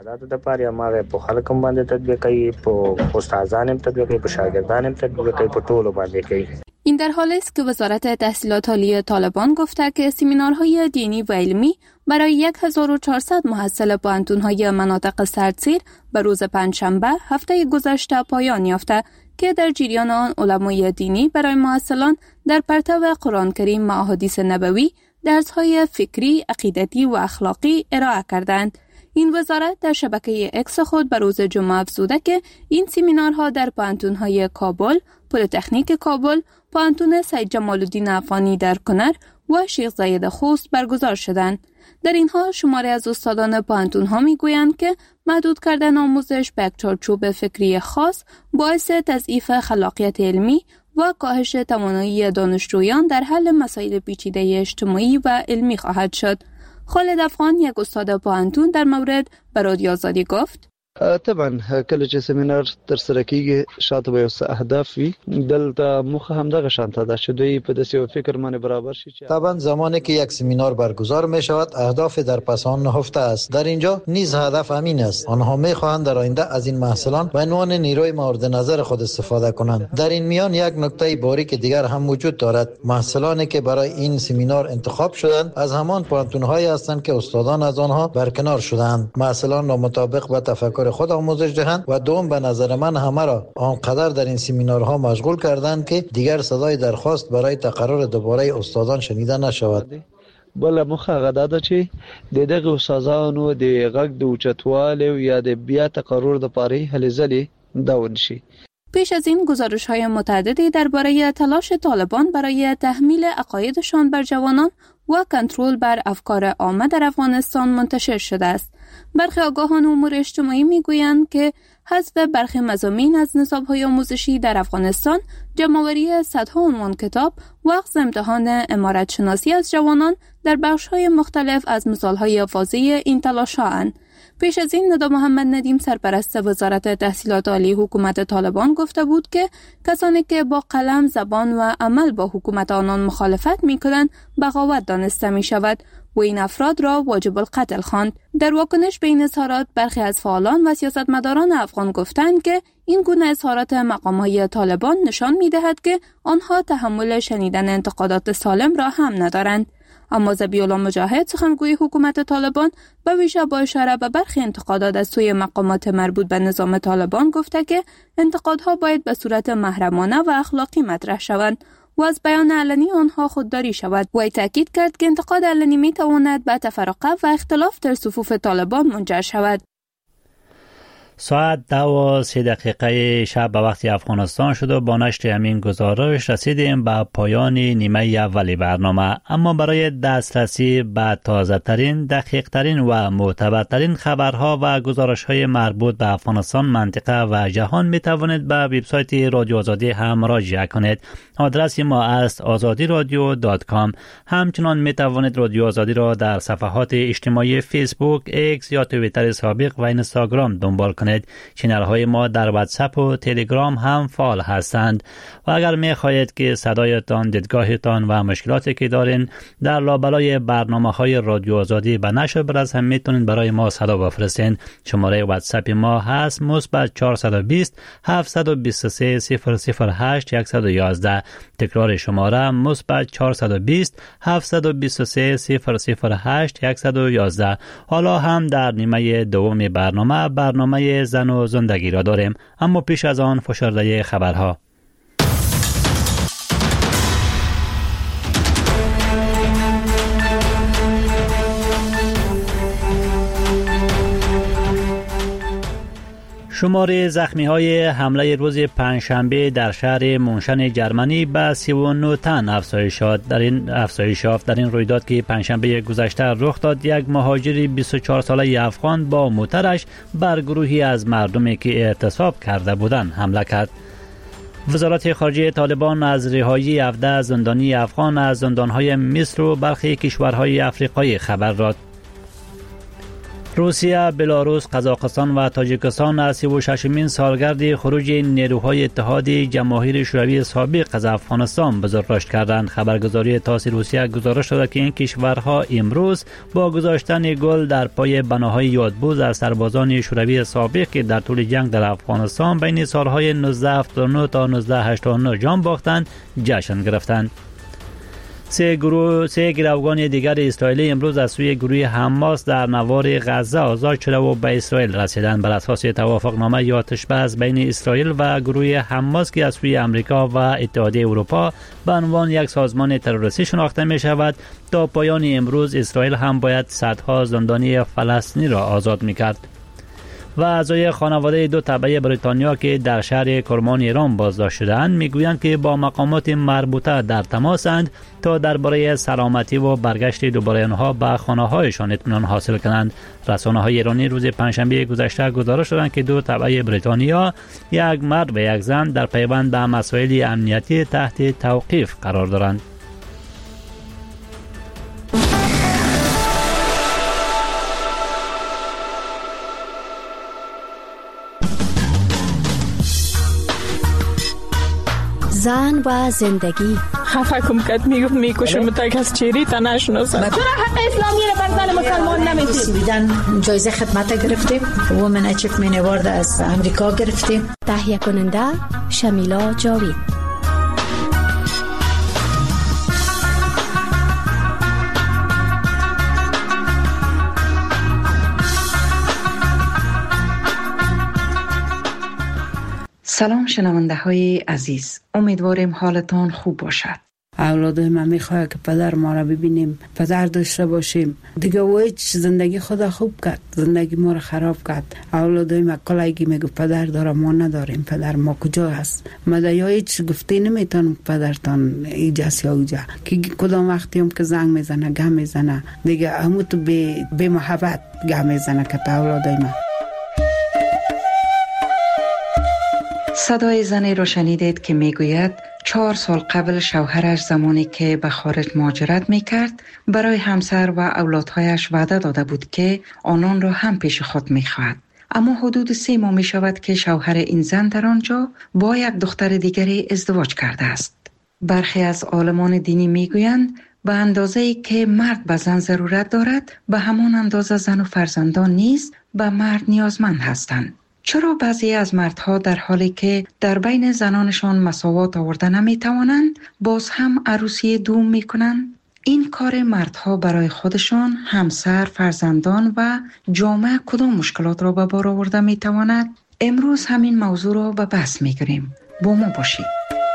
کوم باندې تطبیق کوي، په استادان هم تطبیق کوي، په شاګردان هم تطبیق کوي، په ټولو باندې کوي. این در حالی است که وزارت تحصیلات عالی طالبان گفته که سمینارهای دینی و علمی برای هزار و چهارصد محصل پوهنتون‌های مناطق سردسیر به روز پنجشنبه هفته گذشته پایان یافته که در جریان آن علمای دینی برای محصلان در پرتو قرآن کریم و احادیث نبوی درس‌های فکری، عقیدتی و اخلاقی ارائه کردند. این وزارت در شبکه اکس خود به روز جمعه افزوده که این سمینارها در پوهنتون‌های کابل، پلی‌تکنیک کابل، پوهنتون سید جمال الدین افغانی در کنر و شیخ زاید خوست برگزار شدند. در این حال شماری از استادان پوهنتون‌ها می‌گویند که محدود کردن آموزش به یک چارچوب فکری خاص باعث تضعیف خلاقیت علمی و کاهش توانایی دانشجویان در حل مسائل پیچیده اجتماعی و علمی خواهد شد. خالد افغان یک استاد پوهنتون در مورد به رادیو آزادی گفت: طبعا کله چې سمینار تر سره کیږي شاته به اوس اهداف وي، دلته مخه هم دغه شانته ده چې دوی په داسې یو فکر باندې برابر شي. طبعا زمانی که یک سمینار برگزار می شود اهداف در پس آن نهفته است. در اینجا نیز هدف همین است. آنها می خواهند در آینده از این محصلان به عنوان نیروی مورد نظر خود استفاده کنند. در این میان یک نکته باریک دیگر هم وجود دارد. محصلانی که برای این سمینار انتخاب شدند از همان پوهنتون‌هایی هستند که استادان از آنها برکنار شدند. محصلان را مطابق با تفکر خود آموزش دهند و دوم به نظر من همه را آنقدر در این سمینارها مشغول کردند که دیگر صدای درخواست برای تقرر دوباره استادان شنیده نشود. بل مخه غدا چې د دغه استادانو د غږ د اوچتواله یا د بیا تقرر د پاره هلې ځلې داون شي. پیش از این گزارش‌های متعددی درباره تلاش طالبان برای تحمیل عقایدشان بر جوانان و کنترل بر افکار عامه در افغانستان منتشر شده است. برخی آگاهان امور اجتماعی میگویند که حذف برخی مضامین از نصاب‌های آموزشی در افغانستان، جمع‌آوری صدها عنوان کتاب و اخذ امتحان امارت شناسی از جوانان در بخش‌های مختلف از مثال‌های واضح این تلاش‌هاند. پیش از این ندا محمد ندیم سرپرست وزارت تحصیلات عالی حکومت طالبان گفته بود که کسانی که با قلم، زبان و عمل با حکومت آنان مخالفت می‌کنند بغاوت دانسته می‌شود و این افراد را واجب القتل خواند. در واکنش به این اظهارات برخی از فعالان و سیاستمداران افغان گفتند که این گونه اظهارات مقام‌های طالبان نشان می‌دهد که آنها تحمل شنیدن انتقادات سالم را هم ندارند. اما ذبیح‌الله مجاهد سخنگوی حکومت طالبان به ویژه با اشاره به برخی انتقادات از سوی مقامات مربوط به نظام طالبان گفته که انتقادها باید به صورت محرمانه و اخلاقی مطرح شوند و از بیان علنی آنها خودداری شود. وی تاکید کرد که انتقاد علنی می تواند به تفرقه و اختلاف در صفوف طالبان منجر شود. ساعت دو و سی دقیقه شب به وقت افغانستان شد و با نشر همین گزارش رسیدیم به پایان نیمه اولی برنامه. اما برای دسترسی به تازه ترین، دقیق ترین و معتبرترین خبرها و گزارش های مربوط به افغانستان، منطقه و جهان می توانید به وبسایت رادیو آزادی هم مراجعه کنید. آدرس ما است آزادی رادیو دات کام. همچنان می توانید رادیو آزادی را در صفحات اجتماعی فیسبوک، ایکس یا توییتر سابق و اینستاگرام دنبال کنید. چینل های ما در واتساپ و تلگرام هم فعال هستند و اگر می خواهید که صدایتان، دیدگاهتان و مشکلاتی که دارین در لابلای برنامه های رادیو آزادی به نشر برسه، هم میتونید برای ما صدا بفرستین. شماره واتساپ ما هست مثبت چهارصد و بیست هفتصد و بیست و سه صفر صفر هشت صد و یازده. تکرار شماره مثبت چهارصد و بیست هفتصد و بیست و سه صفر صفر هشت صد و یازده. حالا هم در نیمه دوم برنامه برنامه زن و زندگی را داریم، اما پیش از آن فشرده خبرها. شمار زخمی های حمله روز پنجشنبه در شهر مونشن جرمنی به سی و نه تن افزایش یافت. در این افزایش یافت در این رویداد که پنجشنبه گذشته رخ داد، یک مهاجر بیست و چهار ساله افغان با موترش بر گروهی از مردمی که اعتصاب کرده بودند حمله کرد. وزارت خارجه طالبان از رهایی هفده زندانی افغان از زندانهای مصر و برخی کشورهای افریقایی خبر داد. روسیه، بلاروس، قزاقستان و تاجیکستان از سی و ششمین سالگرد خروج نیروهای اتحاد جماهیر شوروی سابق از افغانستان بزرگداشت کردند. خبرگزاری تاس روسیه گزارش داده که این کشورها امروز با گذاشتن گل در پای بناهای یادبود از سربازان شوروی سابق که در طول جنگ در افغانستان بین سالهای نوزده هفتاد و نه تا نوزده هشتاد و نه جان باختند جشن گرفتند. سه گروه سه گروگان دیگر اسرائیلی امروز از سوی گروه حماس در نوار غزه آزاد شده و به اسرائیل رسیدند. بر اساس توافقنامه یا آتش‌بس بین اسرائیل و گروه حماس که از سوی امریکا و اتحادیه اروپا به عنوان یک سازمان تروریستی شناخته می شود، تا پایان امروز اسرائیل هم باید صدها زندانی فلسطینی را آزاد می کرد. و اعضای خانواده دو تبعه بریتانیا که در شهر کرمان ایران بازداشت شدند میگویند که با مقامات مربوطه در تماسند تا درباره سلامتی و برگشت دوباره آنها به خانه‌هایشان اطمینان حاصل کنند. رسانه‌های ایرانی روز پنجشنبه گذشته گزارش دادند که دو تبعه بریتانیا، یک مرد و یک زن، در پیوند به مسائل امنیتی تحت توقیف قرار دارند. زن و زندگی. خفه کم کت میگفت میکشم تا کس چیری تا نشناسم. چرا حق اسلامی رو بر زن مسلمان نمیدید؟ سویدن جایزه خدمت گرفتیم، وومن اچیومنت اوارد از امریکا گرفتیم. تهیه کننده شمیلا جاوید. سلام شنونده های عزیز، امیدواریم حالتان خوب باشد. اولادای من میخواه که پدر ما را ببینیم، پدر داشته باشیم. دیگه ویچ زندگی خدا خوب کرد، زندگی ما را خراب کرد. اولادای من کلایگی میگو پدر داره، ما نداریم، پدر ما کجا هست؟ مدایا هیچ گفته نمیتونم پدرتان ایجاست یا اوجا که کدام وقتی هم که زنگ میزنه گم میزنه دیگه همو تو به, به محبت گم میزنه که تا اولادای من. صدای زنی رو شنیدید که میگوید چهار سال قبل شوهرش زمانی که به خارج مهاجرت میکرد برای همسر و اولادهایش وعده داده بود که آنان را هم پیش خود میخواهد. اما حدود سه ماه میشود که شوهر این زن در آنجا با یک دختر دیگری ازدواج کرده است. برخی از عالمان دینی میگویند به اندازه‌ای که مرد به زن ضرورت دارد، به همان اندازه زن و فرزندان نیز به مرد نیازمند هستند. چرا بعضی از مردها در حالی که در بین زنانشان مساوات آورده نمی توانند باز هم عروسی دوم می کنند؟ این کار مردها برای خودشان، همسر، فرزندان و جامعه کدام مشکلات را به بار آورده می تواند؟ امروز همین موضوع را به بحث می گیریم. با ما باشید.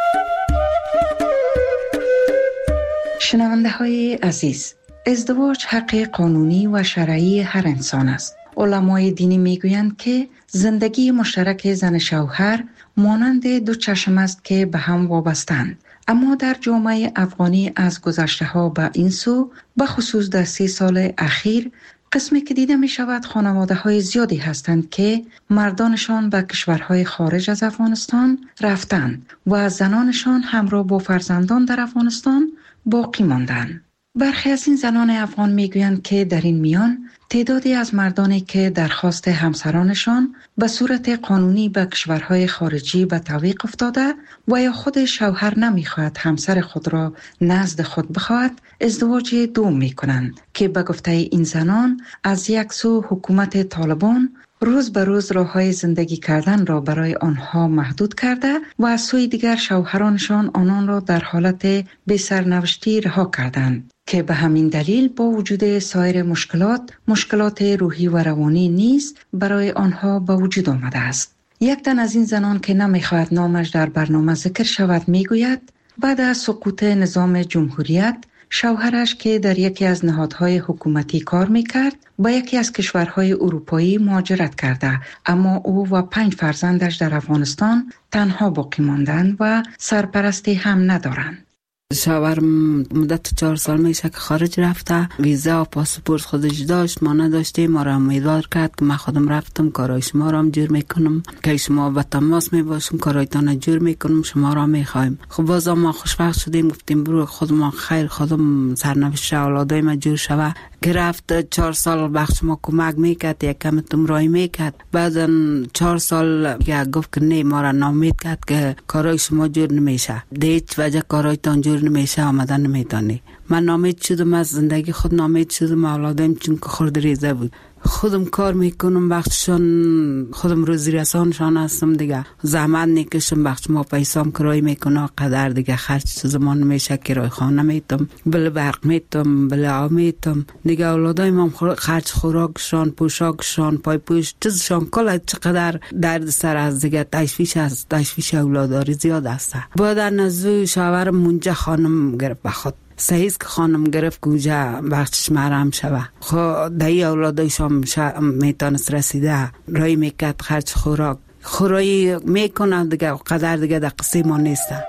شنونده های عزیز، ازدواج حق قانونی و شرعی هر انسان است. علمای دینی می گویند که زندگی مشترک زن شوهر مانند دو چشم است که به هم وابستند. اما در جامعه افغانی از گذشته ها به این سو، به خصوص در سی سال اخیر، قسمی که دیده می شود خانواده های زیادی هستند که مردانشان به کشورهای خارج از افغانستان رفتند و زنانشان همراه با فرزندان در افغانستان باقی ماندند. برخی از این زنان افغان می گویند که در این میان تعدادی از مردانی که درخواست همسرانشان به صورت قانونی به کشورهای خارجی به تعویق افتاده و یا خود شوهر نمیخواهد همسر خود را نزد خود بخواهد، ازدواج دوم می کنند که به گفته این زنان از یک سو حکومت طالبان روز به روز راههای زندگی کردن را برای آنها محدود کرده و از سوی دیگر شوهرانشان آنان را در حالت بی سرنوشتی رها کردند که به همین دلیل با وجود سایر مشکلات، مشکلات روحی و روانی نیز برای آنها به وجود آمده است. یک تن از این زنان که نمیخواهد نامش در برنامه ذکر شود میگوید بعد از سقوط نظام جمهوریت شوهرش که در یکی از نهادهای حکومتی کار میکرد با یکی از کشورهای اروپایی مهاجرت کرده، اما او و پنج فرزندش در افغانستان تنها باقی ماندند و سرپرستی هم ندارند. شوهر مدت چهار سال میشه که خارج رفته، ویزا و پاسپورت خودش داشت، ما نداشتیم. ما را امیدوار کرد که من خودم رفتم کارای شما را هم جور میکنم، که شما به تماس میباشم کارایتان جور میکنم، شما را میخوایم. خب باز ما خوشبخت شدیم، گفتیم برو خودم خیر خودم سرنوشت اولادای ما جور شوه. که رفت چهار سال بخش ما کمک میکرد، یک کم تمرای میکرد. بعد چهار سال که گفت که نه، ما را نامید کرد که کارای شما جور نمیشه، ده هیچ وجه کارایتان جور نمیشه، آمدن نمیتانی. من نامید شدم، از زندگی خود نامید شدم. اولادم چون که خورد ریزه بود، خودم کار میکنم، بخششان خودم روزی رسانشان هستم دیگه، زحمت نکشم، بخش ما پیسام کرای میکنه قدر دیگه، خرج زمان نمیشه، کرای خانه میتم، بل برق میتم، بل آب میتم دیگه. اولادای من خرج خوراکشان، پوشاکشان، پای پوش چیزشان کلا چقدر درد سر از دیگه. تشویش از تشویش اولاداری زیاد است. بعد نزو شوهرم منجا خانم گرفت بخود سعیز که خانم گرفت گوجه بخشش مرم شوه. خب دایی اولادایشان میتونست رسیده رای میکرد، خرج خوراک خورایی میکنه دیگه، قدر دیگه در قصه ما نیسته.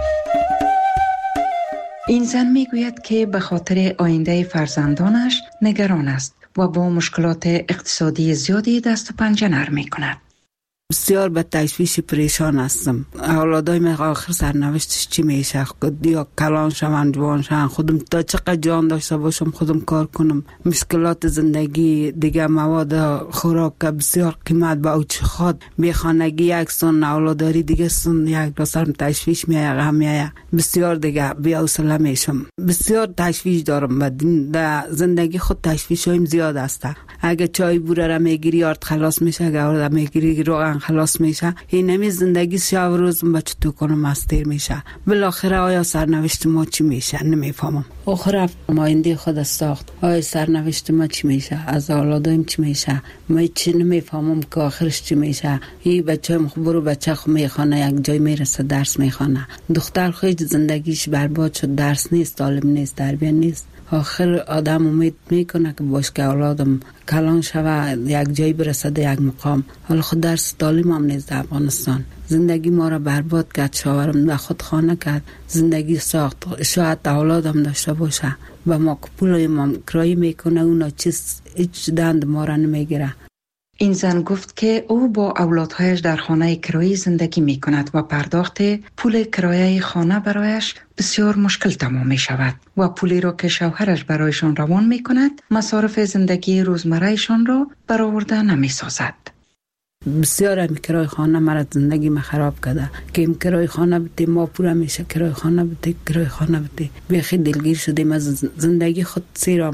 این زن میگوید که به خاطر آینده فرزندانش نگران است و با مشکلات اقتصادی زیادی دست و پنجه نرم میکند. بسیار به تشویش پریشان هستم. اولادای من آخر سرنوشتش چی میشه؟ یا کلان شون، جوان شون، خودم تا چقدر جان داشته باشم خودم کار کنم. مشکلات زندگی دیگه، مواد خوراک بسیار قیمت با اوچ خود، بیخانگی یک سن، اولاداری دیگه سن، یک دو سرم تشویش میایه، غم میایه، بسیار دیگه بی حوصله میشم. بسیار تشویش دارم و در زندگی خود تشویش هایم زیاد است. اگه چای بوره را میگیری آرد خلاص میشه، اگه آرد میگیری روغن خلاص میشه. این نمی زندگی شب روز بچه تو کنم مستیر میشه. بالاخره آیا سرنوشت ما چی میشه نمیفهمم. آخر ما ایندی خود ساخت، آیا سرنوشت ما چی میشه، از اولادایم چی میشه، ما چی نمیفهمم که آخرش چی میشه. این بچه هم برو بچه خو میخوانه، یک جای میرسه درس میخوانه. دختر خود زندگیش برباد شد، درس نیست، تعلیم نیست، تربیت نیست. آخر آدم امید میکنه که باش که اولادم کلان شوه، یک جایی برسه، یک مقام. حالا خود درس تعلیم هم نیست در افغانستان. زندگی ما را برباد کرد، شوهرم به خود خانه کرد، زندگی ساخت. شاید اولادم داشته باشه و ما پول ما کرایه میکنه، اونا چیز هیچ دند ما را نمیگیره. این زن گفت که او با اولادهایش در خانه کرایی زندگی می کند و پرداخت پول کرایه خانه برایش بسیار مشکل تمام می شود و پولی را که شوهرش برایشان روان می کند مصارف زندگی روزمرهشان را برآورده نمی سازد. بسیار هم کرای خانه مرا زندگی ما خراب کرده که این کرای خانه بده ما پورا میشه، کرای خانه بده، کرای خانه بده. بیخی دلگیر شدیم، از زندگی خود سیر آمدیم.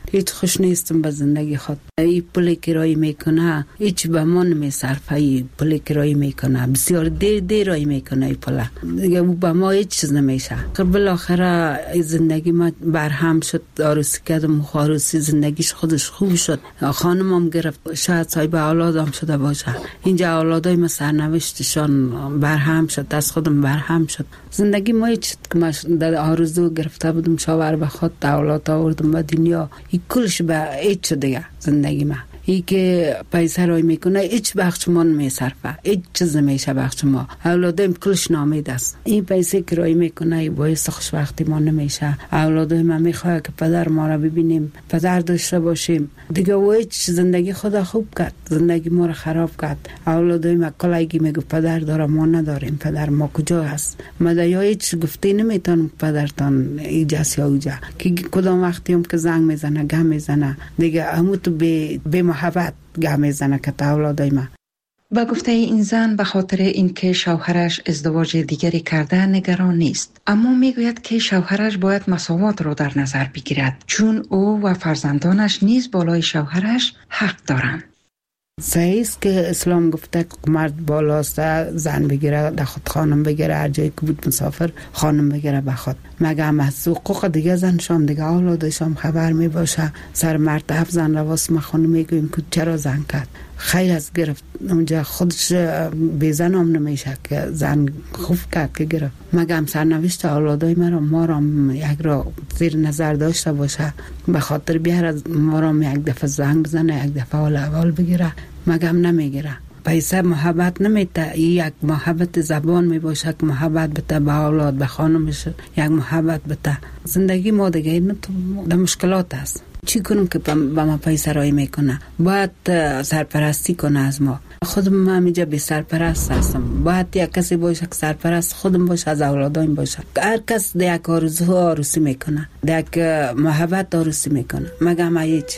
هیچ خوش نیستم به زندگی خود. این پول کرایه میکنه هیچ به من نمیصرفه. این پول کرایه میکنه بسیار دیر دیر رای میکنه. این پول دیگه به ما هیچ چیز نمیشه. بالاخره زندگی ما برهم شد. عروسی کردم، عروسی زندگیش خودش خوب شد. خانمم گرفت، شاید صاحب اولادم شده باشه. اینجا اولادای ما سرنوشتشان برهم شد، دست خودم برهم شد. زندگی ما هیچ که ما در آرزو گرفته بودم شاور به خود اولاد آوردم به دنیا، این کلش به هیچ دیگه زندگی ما. ای که پیسه رای میکنه هیچ بخش ما نمیصرفه، هیچ چیز نمیشه بخش ما. اولادم کلش نامید است. این پیسه که رای میکنه باعث خوشبختی ما نمیشه. اولادای ما میخواد که پدر ما را ببینیم، پدر داشته باشیم. دیگه و هیچ زندگی خدا خوب کرد، زندگی ما را خراب کرد. اولادای ما کلایگی میگه پدر داره ما نداریم، پدر ما کجا هست؟ مدیا هیچ گفتی نمیتونم پدرتان ایجاس یا اوجا که کدام وقتی هم که زنگ میزنه گم میزنه دیگه همو تو به به محبت گم میزنه که اولادای ما. با گفته این زن به خاطر اینکه شوهرش ازدواج دیگری کرده نگران نیست، اما میگوید که شوهرش باید مساوات را در نظر بگیرد چون او و فرزندانش نیز بالای شوهرش حق دارند. صحیح است که اسلام گفته که مرد بالاست زن بگیره در خود خانم بگیره، هر جایی که بود مسافر خانم بگیره به خود. مگه هم از حقوق دیگه زنشان دیگه اولادشان خبر می باشه. سر مرتب زن رواس ما خانم میگویم که چرا زن کرد خیلی از گرفت اونجا خودش بی زن هم نمیشه که زن خوب کرد که گرفت. مگه هم سرنوشت اولادای ما را ما را یک را زیر نظر داشته باشه، به خاطر بیاره ما را یک دفعه زنگ بزنه یک دفعه اول اول بگیره. مگه هم نمیگیره. پیسه محبت نمیده، یک محبت زبان می باشه که محبت بده به اولاد به خانمش، یک محبت بده. زندگی ما دیگه این در مشکلات است. چی کنم که با ما پیسه رای میکنه؟ باید سرپرستی کنه از ما. خودم من اینجا بی سرپرست هستم. باید یک کسی باشه که سرپرست خودم باشه، از اولادایم باشه. هر کس در یک آرزو آرزوی میکنه، در یک محبت آرزوی میکنه. مگه ما هیچ.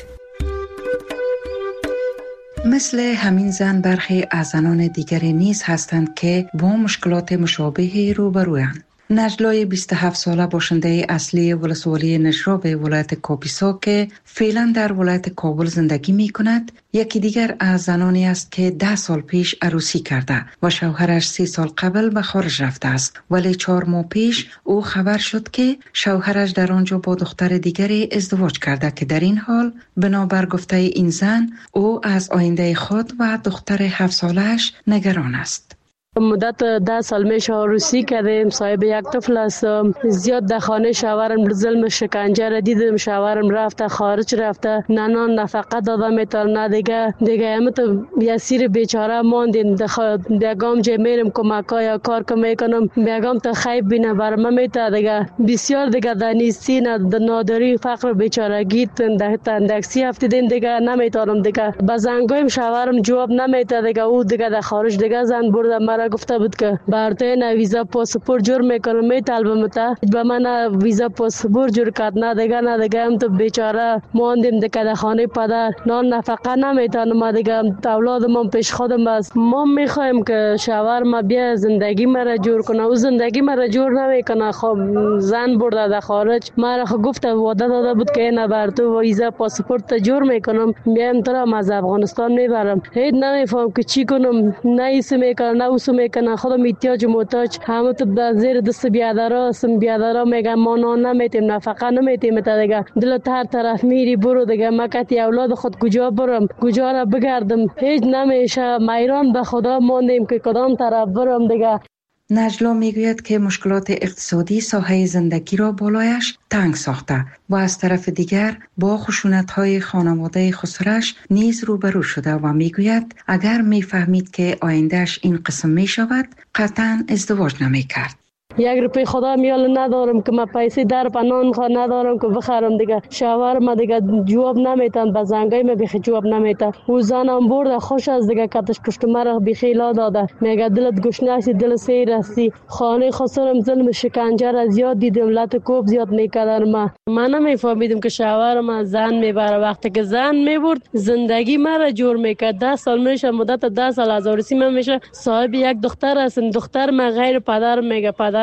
مثل همین زن برخی از زنان دیگری نیز هستند که با مشکلات مشابهی روبرویند. نجلای بیست و هفت ساله باشنده اصلی ولسوالی نجراب ولایت کاپیسا که فعلا در ولایت کابل زندگی می کند، یکی دیگر از زنانی است که ده سال پیش عروسی کرده و شوهرش سی سال قبل به خارج رفته است. ولی چهار ماه پیش او خبر شد که شوهرش در آنجا با دختر دیگری ازدواج کرده که در این حال بنابر گفته این زن او از آینده خود و دختر هفت سالش نگران است. مدت ده سال میشه عروسی کردیم، صاحب یک طفل هستم. زیاد در خانه شوهرم ظلم شکنجه را دیدم. شوهرم رفته خارج رفته، نه نان نفقه داده میتونه نه دیگه دیگه همت یسیر بیچاره ماندیم. بیگام جه میرم کمکا یا کار که میکنم بیگام تا خیب بینه بر من میته دیگه بسیار دیگه در نیستی نه نادری فقر بیچارگی ده تندکسی هفته دین دیگه نمیتونم دیگه با زنگایم شوهرم جواب نمیته دیگه. او دیگه در خارج دیگه زن برده مرا گفته بود که برای نه ویزا پاسپورت جور میکنم میطلبم تا به من ویزا پاسپورت جور کرد نه دیگه نه دیگه هم تو بیچاره ماندیم دیگه در خانه پدر نان نفقه نمیتونم دیگه اولادم پیش خودم است. ما میخوایم که شوهر ما بیا زندگی مرا جور کنه، او زندگی مرا جور نمیکنه. خب زن برده در خارج مرا گفت وعده داده بود که نه بر تو ویزا پاسپورت جور میکنم میام تو را از افغانستان میبرم. هیچ نمیفهم که چی کنم، نه ایس میکنه نه اوس میکنه. خودم احتیاج محتاج همه تو در زیر دست بیادرا هستم. بیادرا میگن ما نان نمیتیم نفقه نمیتیم تا دیگه دلت هر طرف میری برو دیگه مکتی اولاد خود کجا برم کجا را بگردم هیچ نمیشه. میران به خدا ماندیم که کدام طرف برم دیگه. نجلا میگوید که مشکلات اقتصادی ساحه زندگی را بالایش تنگ ساخته و از طرف دیگر با خشونت‌های خانواده خسرش نیز روبرو شده و میگوید اگر میفهمید که آیندهش این قسم میشود قطعا ازدواج نمیکرد. یک روپی خدا میال ندارم که ما پیسه در پنان خوا ندارم که بخرم دیگه. شوهر ما دیگه جواب نمیتن، به زنگای ما بخی جواب نمیتن. او زنم برده خوش از دیگه کتش پشت مرا بخیلا داده میگه دلت گشنه هستی دل سیر هستی. خانه خسرم ظلم شکنجه را زیاد دیدم، لط کوب زیاد میکردن. ما من نمیفهمیدم که شوهر ما زن میبره. وقتی که زن میبرد زندگی مرا جور میکرد. ده سال میشه مدت ده سال از عروسی من میشه صاحب یک دختر هستم. دختر ما غیر پدر میگه پدر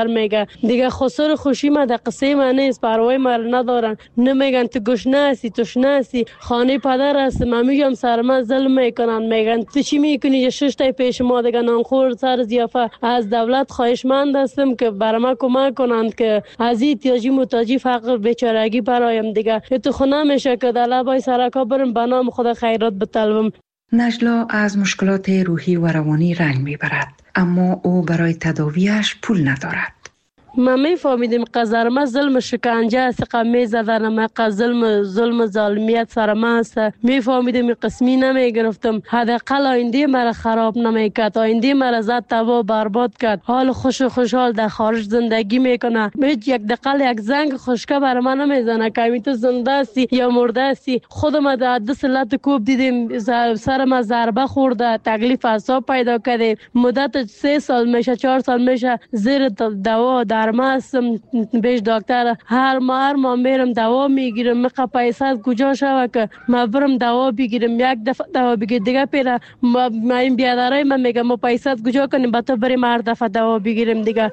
پدر میگه دیگه خسر خوشی ما در قصه من نیست، پروای ما ندارن، نمیگن تو گشنه هستی تشنه هستی خانه پدر است. من میگم سر من ظلم میکنن، میگن تو چی میکنی؟ شش تا پیش ما دیگه نانخور سر ضیافه. از دولت خواهشمند هستم که برای ما کمک کنند که از این احتیاجی محتاجی فقر بیچارگی برایم دیگه تو خونه میشه که در لبای سرکا برم به نام خدا خیرات بطلبم. نجلا از مشکلات روحی و روانی رنج میبرد، اما او برای تداویش پول ندارد. ما میفهمیدیم قذر ما ظلم شکنجه است، قمی زدن ما ظلم ظلم ظالمیت سر ما است. میفهمیدیم این قسمی نمیگرفتم، حداقل آینده مرا خراب نمیکرد، آینده مرا زد تباه برباد کرد. حال خوش خوشحال در خارج زندگی میکنه، هیچ یک دقیقه یک زنگ خشکه بر من نمیزنه که تو زنده هستی یا مرده هستی. خودم در دست لط کوب دیدیم، سر ما ضربه خورده، تکلیف اعصاب پیدا کردیم. مدت سه سال میشه چهار سال میشه زیر دوا در ما هستم بیش دکتر. هر ماه هر ماه میرم دوا میگیرم، میخوا پیسه کجا شوه که ما برم دوا بگیرم. یک دفعه دوا بگیر دیگه پیره ما, ما این بیادرای من میگم ما پیسه کجا کنیم با تو بریم هر دفعه دوا بگیریم دیگه.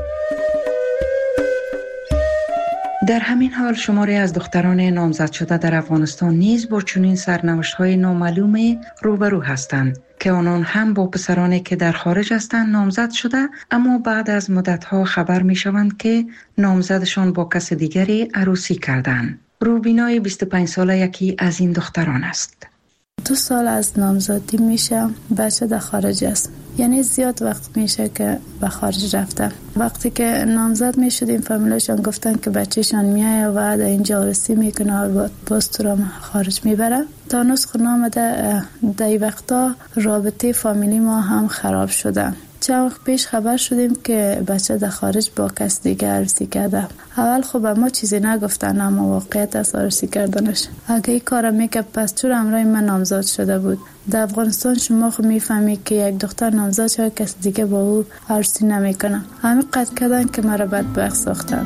در همین حال شماری از دختران نامزد شده در افغانستان نیز با چنین سرنوشت‌های نامعلوم روبرو هستند که آنان هم با پسرانی که در خارج هستند نامزد شده، اما بعد از مدت‌ها خبر می‌شوند که نامزدشان با کس دیگری عروسی کردند. روبینای بیست و پنج ساله یکی از این دختران است. دو سال از نامزدی میشه، بچه در خارج است، یعنی زیاد وقت میشه که به خارج رفتن. وقتی که نامزد میشدیم فامیلشان گفتن که بچهشان میایه و در اینجا عروسی میکنه و باز تو را خارج میبره. تا نسخ نامده در این وقتا رابطه فامیلی ما هم خراب شده. چند وقت پیش خبر شدیم که بچه در خارج با کس دیگه عروسی کرده. اول خب ما چیزی نگفتن، اما واقعیت از عروسی کردنش. اگه این کار میکرد پس چرا همراه من نامزد شده بود؟ در افغانستان شما خب میفهمی که یک دختر نامزد شده کس دیگه با او عروسی نمیکنه. همین قد کردن که مرا بدبخت ساختن.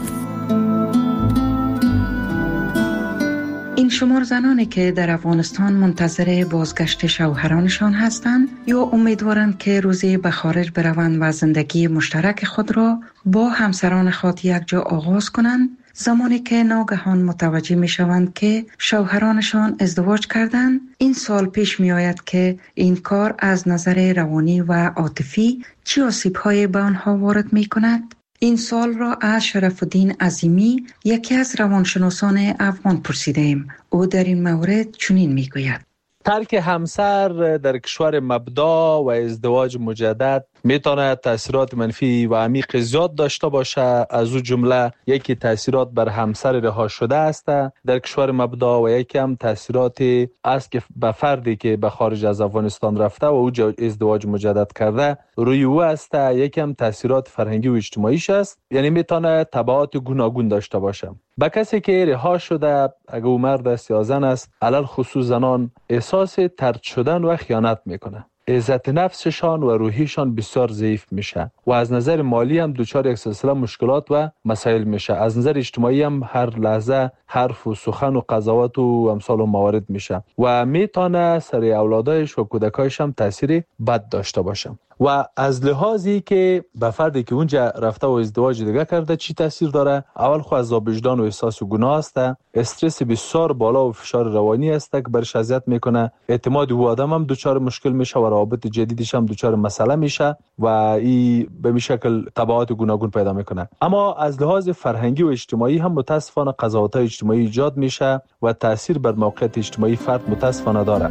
این شمار زنانی که در افغانستان منتظر بازگشت شوهرانشان هستند یا امیدوارند که روزی به خارج بروند و زندگی مشترک خود را با همسران خود یک جا آغاز کنند، زمانی که ناگهان متوجه می شوند که شوهرانشان ازدواج کردند، این سوال پیش می آید که این کار از نظر روانی و عاطفی چه آسیب‌هایی به آنها وارد می کند؟ این سوال را از شرف الدین عظیمی، یکی از روانشناسان افغان پرسیدیم. او در این مورد چنین میگوید: ترک همسر در کشور مبدا و ازدواج مجدد میتونه تاثیرات منفی و عمیق زیاد داشته باشه. از او جمله یکی تاثیرات بر همسر رها شده است در کشور مبدا و یکی هم تاثیراتی است که به فردی که به خارج از افغانستان رفته و او ازدواج مجدد کرده روی او است. یکی هم تاثیرات فرهنگی و اجتماعیش است، یعنی میتونه تبعات گوناگون داشته باشه. با کسی که رها شده، اگه او مرد است یا زن است، علل خصوص زنان احساس طرد شدن و خیانت میکنه. عزت نفسشان و روحیشان بسیار ضعیف میشه و از نظر مالی هم دچار یک سلسله مشکلات و مسائل میشه. از نظر اجتماعی هم هر لحظه حرف و سخن و قضاوت و امثال و موارد میشه و میتونه سر اولادایش و کودکایش هم تاثیر بد داشته باشه. و از لحاظی که به فردی که اونجا رفته و ازدواج دیگه کرده چی تاثیر داره؟ اول خو عذاب وجدان و احساس گناه است، استرس بسیار بالا و فشار روانی است که برش اذیت میکنه. اعتماد او آدم هم دچار مشکل میشه و روابط جدیدش هم دچار مسئله میشه و این به می شکل تبعات گوناگون پیدا میکنه. اما از لحاظ فرهنگی و اجتماعی هم متاسفانه قضاوت‌های اجتماعی ایجاد میشه و تاثیر بر موقعیت اجتماعی فرد متاسفانه داره.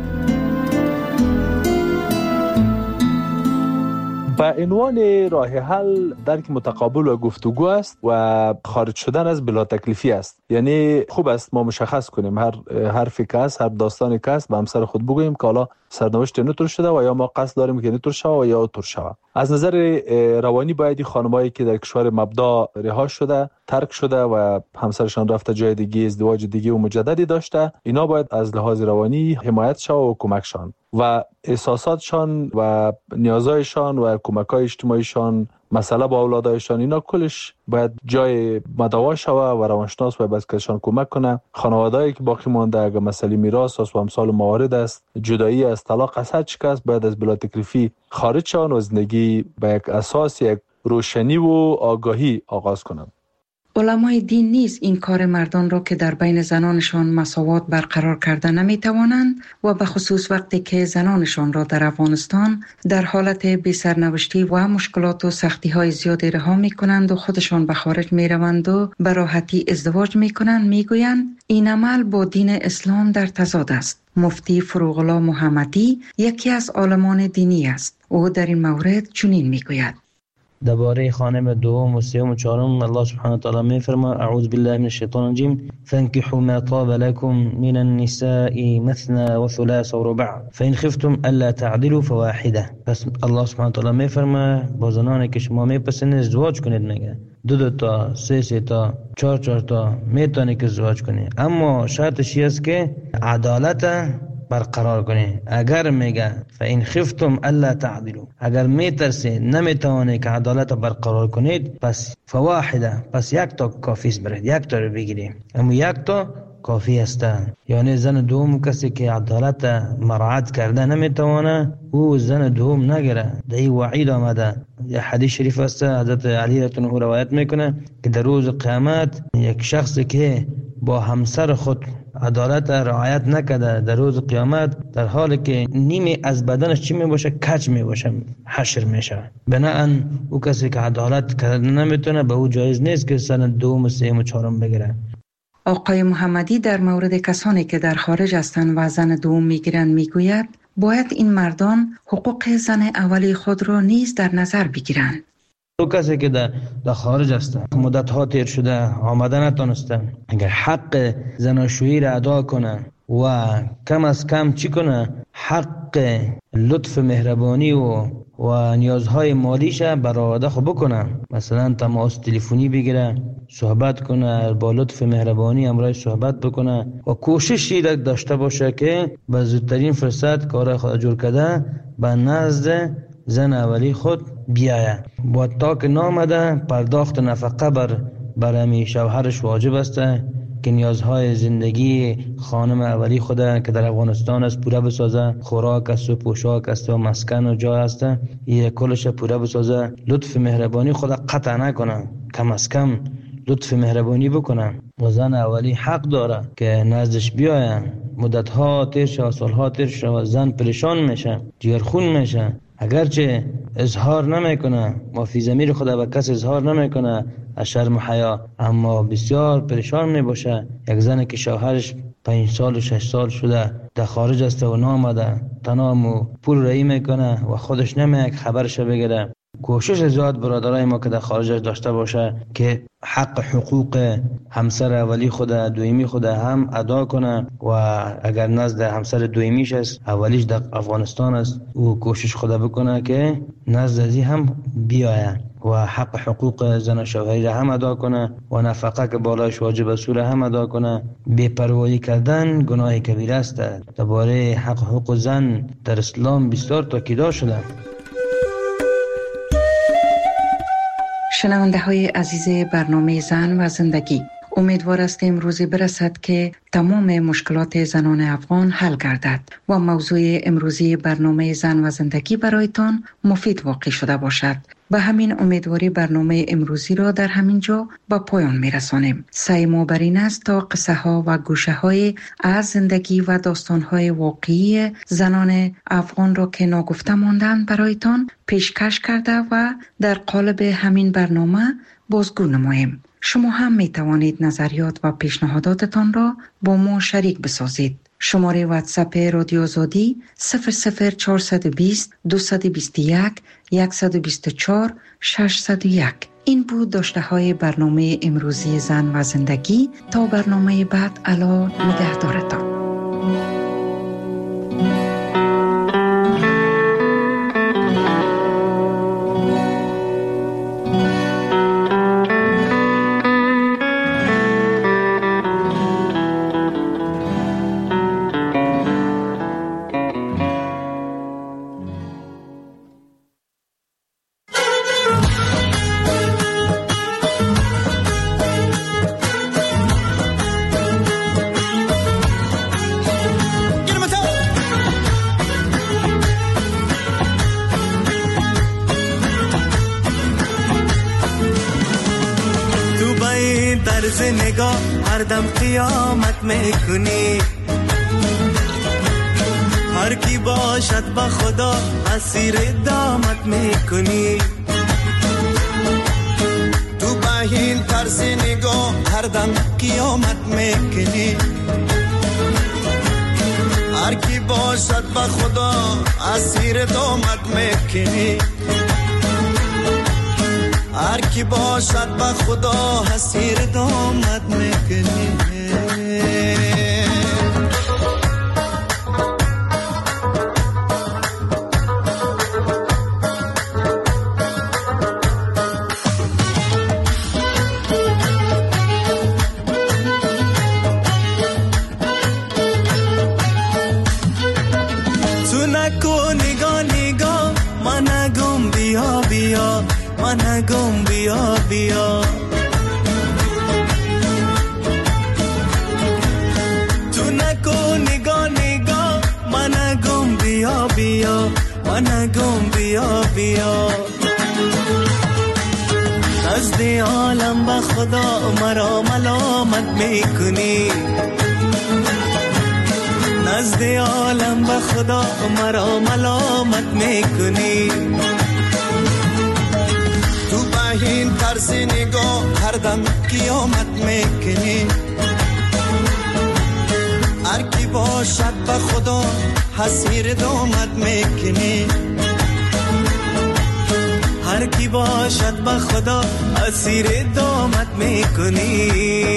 با عنوان راه حل درک متقابل و گفتگو است و خارج شدن از بلا تکلیفی است. یعنی خوب است ما مشخص کنیم هر حرفی که است، هر داستانی که است به همسر خود بگوییم که حالا سرنوشت نتور شده و یا ما قصد داریم که نتور شود و یا تور شود. از نظر روانی باید خانمایی که در کشور مبدا رها شده، ترک شده و همسرشان رفته جای دیگه، ازدواج دیگه و مجددی داشته، اینا باید از لحاظ روانی حمایت شود و کمکشان و احساساتشان و نیازهایشان و کمک‌های اجتماعیشان، مسئله با اولادایشان، اینا کلش باید جای مداوا شود و روانشناس باید بسکشان کمک کنه. خانواده‌ای که باقی مانده اگر مسئله میراث است و امثال موارد است، جدایی است، طلاق است، هر چی که است باید از بلا تکلیفی خارج شوند و زندگی به یک اساس یک روشنی و آگاهی آغاز کنند. علمای دین نیز این کار مردان را که در بین زنانشان مساوات برقرار کرده نمی توانند و به خصوص وقتی که زنانشان را در افغانستان در حالت بی سرنوشتی و مشکلات و سختی های زیادی رها می کنند و خودشان به خارج می روند و به راحتی ازدواج می کنند، می گویند این عمل با دین اسلام در تضاد است. مفتی فروغ الله محمدی یکی از عالمان دینی است. او در این مورد چنین می گوید: درباره خانم دوم و سوم و چهارم الله سبحانه و تعالی میفرماید: اعوذ بالله من الشیطان الرجیم فانكحوا ما طاب لكم من النساء مثنى وثلاث ورباع فان خفتم الا تعدلوا فواحده. پس الله سبحانه و تعالی میفرماید با زنانی که شما میپسندید ازدواج کنید، میگه دو دو تا، سه سه تا، چهار چهار تا میتونید که ازدواج کنید، اما شرطش است که عدالت برقرار کنی. اگر میگه فإن خفتم الا تعدلوا، اگر میترسید نمیتوانید که عدالت برقرار کنید، پس فواحده، پس یک تا کافی است، برید یک تا رو بگیرید، اما یک تا کافی است. یعنی زن دوم کسی که عدالت مراعات کرده نمیتوانه، او زن دوم نگیره. در این وعید آمده. یه حدیث شریف است حضرت علی رضی الله عنه روایت میکنه که در روز قیامت یک شخصی که با همسر خود عدالت رعایت نکرده در روز قیامت، در حالی که نیمی از بدنش چی می باشه؟ کج می باشه، حشر میشه. بناهن او کسی که عدالت کرده نمیتونه، به او جایز نیست که سن دوم و سوم و چهارم بگیره. آقای محمدی در مورد کسانی که در خارج هستند و زن دوم میگیرند میگوید باید این مردان حقوق زن اولی خود را نیز در نظر بگیرند. او کسی که در, در خارج هستن، مدت ها تیر شده، آمده نتونستن، اگر حق زناشویی را ادا کنه و کم از کم چی کنه؟ حق لطف مهربانی و و نیازهای مالیش برآورده خو بکنه. مثلا تماس تلفنی بگیره، صحبت کنه، با لطف مهربانی همراه صحبت بکنه و کوششی داشته باشه که به زودترین فرصت کار خود جور کرده به نزد زن اولی خود بیایه. با تا که نامده پرداخت نفقه بر برمی شوهرش واجب است که نیازهای زندگی خانم اولی خود که در افغانستان است پورا بسازه. خوراک است و پوشاک است و مسکن و جای است، این کلش پورا بسازه. لطف مهربانی خود قطع نکنه، کم از کم لطف مهربانی بکنه. و زن اولی حق داره که نزدش بیاین. مدت ها تیر شد، سال ها تیر شد و زن پریشان میشه، جگرخون میشه. اگرچه اظهار نمیکنه، مافی ضمیر خدا به کس اظهار نمیکنه از شرم و حیا، اما بسیار پریشان میباشه. یک زن که شوهرش پنج سال و شش سال شده در خارج است و نامده، تنام و پول رایی میکنه و خودش نمیه که خبرش بگیره. کوشش زیاد برادرای ما که در خارج داشته باشه که حق حقوق همسر اولی خود دویمی خود هم ادا کنه و اگر نزد همسر دویمیش است، اولیش در افغانستان است، او کوشش خود بکنه که نزد ازی هم بیایه و حق حقوق زن و شوهری را هم ادا کنه و نفقه که بالایش واجب است را هم ادا کنه. بی‌پروایی کردن گناه کبیره است. درباره حق حقوق زن در اسلام بسیار تاکید شده. شنونده های عزیز برنامه زن و زندگی، امیدوار هستیم روزی برسد که تمام مشکلات زنان افغان حل گردد و موضوع امروزی برنامه زن و زندگی برایتان مفید واقع شده باشد. به همین امیدواری برنامه امروزی را در همین جا به پایان می رسانیم. سعی ما بر این است تا قصه ها و گوشه های از زندگی و داستان های واقعی زنان افغان را که ناگفته ماندند برایتان پیشکش کرده و در قالب همین برنامه بازگو نماییم. شما هم می توانید نظریات و پیشنهاداتتان را با ما شریک بسازید. شماره واتساپ رادیو آزادی صفر صفر چهارصد و بیست دویست و بیست و یک صد و بیست و چهار ششصد و یک. این بود داشته های برنامه امروزی زن و زندگی. تا برنامه بعد، الا نگهدارتان. طرز نگاه هر دم قیامت میکنی. هر کی باشد با خدا اسیر دامت میکنی. تو با این طرز نگاه هر دم قیامت میکنی. هر کی باشد با خدا اسیر دامت میکنی. هر کی باشد با خدا اسیر دامت میکنی. منگم بیا بیا تو نکن نگاه نگاه منگم بیا بیا منگم بیا بیا نزد عالم با خدا مرا ملامت میکنی. نزد عالم با خدا مرا ملامت میکنی. این طرز نگاه هر دم قیامت میکنی. هر کی باشد با خدا حسیر دامت میکنی. هر کی باشد با خدا اسیر دامت میکنی.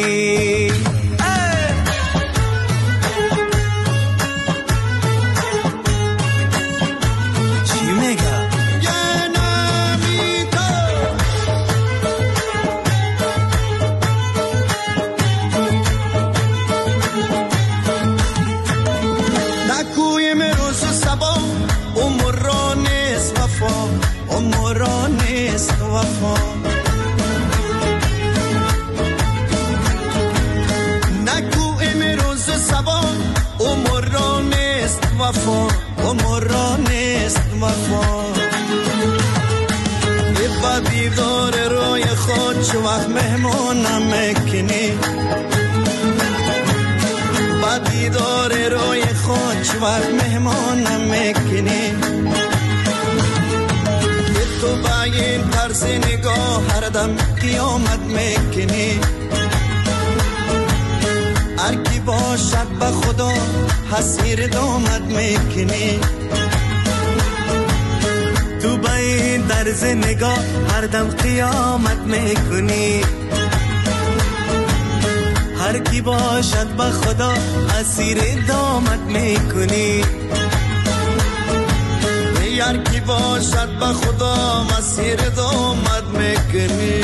چی میگه؟ عمرانست وفا نگو امروز سبا عمرانست وفا عمرانست وفا. با دیدار روی خود چه وقت مهمانم میکنی. با دیدار روی خود چه وقت مهمانم میکنی. تو با این طرز نگاه هر دم قیامت میکنی. هر کی باشد با خدا حسیر دامت میکنی. تو با این طرز نگاه هر دم قیامت میکنی. هر کی باشد با خدا اسیر دامت میکنی. هر کی باشد با خدا مسیر دامت میکنی.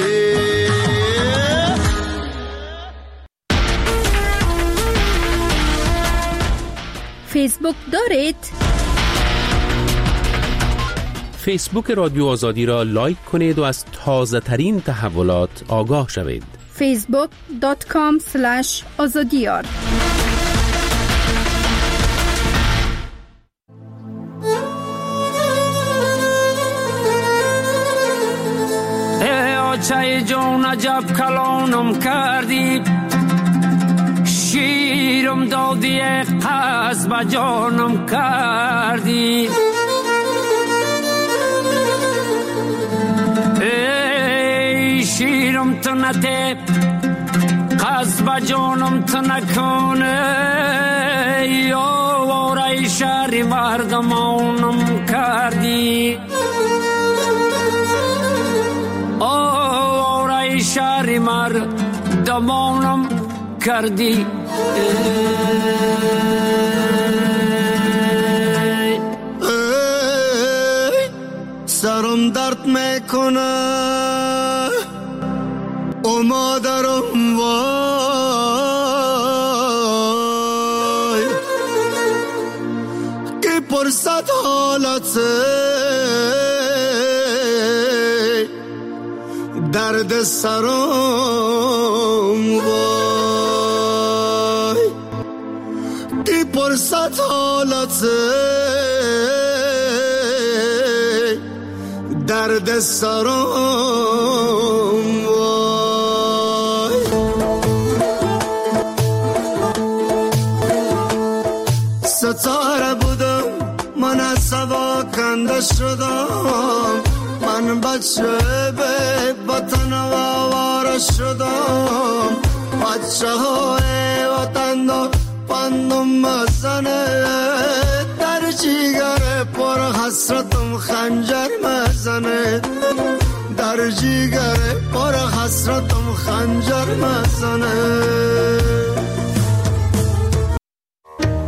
فیسبوک دارید؟ فیسبوک رادیو آزادی را لایک کنید و از تازه ترین تحولات آگاه شوید. فیسبوک دات کام اسلش آزادیار. چای جون عجب کلانم کردی. شیرم دادی قصد با جانم کردی. ای شیرم تو نته قصد با جانم تو نکنه. یا وارای شهری مردمانم کردی. شهری مردمانم کردی. سرم درد میکنه او مادرم وای که پرسد حالت درد سرم وای که پرسد حالت درد سرم وای. ستاره بودم من از سوا کنده شدم، من بچه به وطن و آواره شدم، بچه های وطن دا پندم مزنه، در جیگر پر حسرتم خنجر مزنه، در جیگر پر حسرتم خنجر مزنه.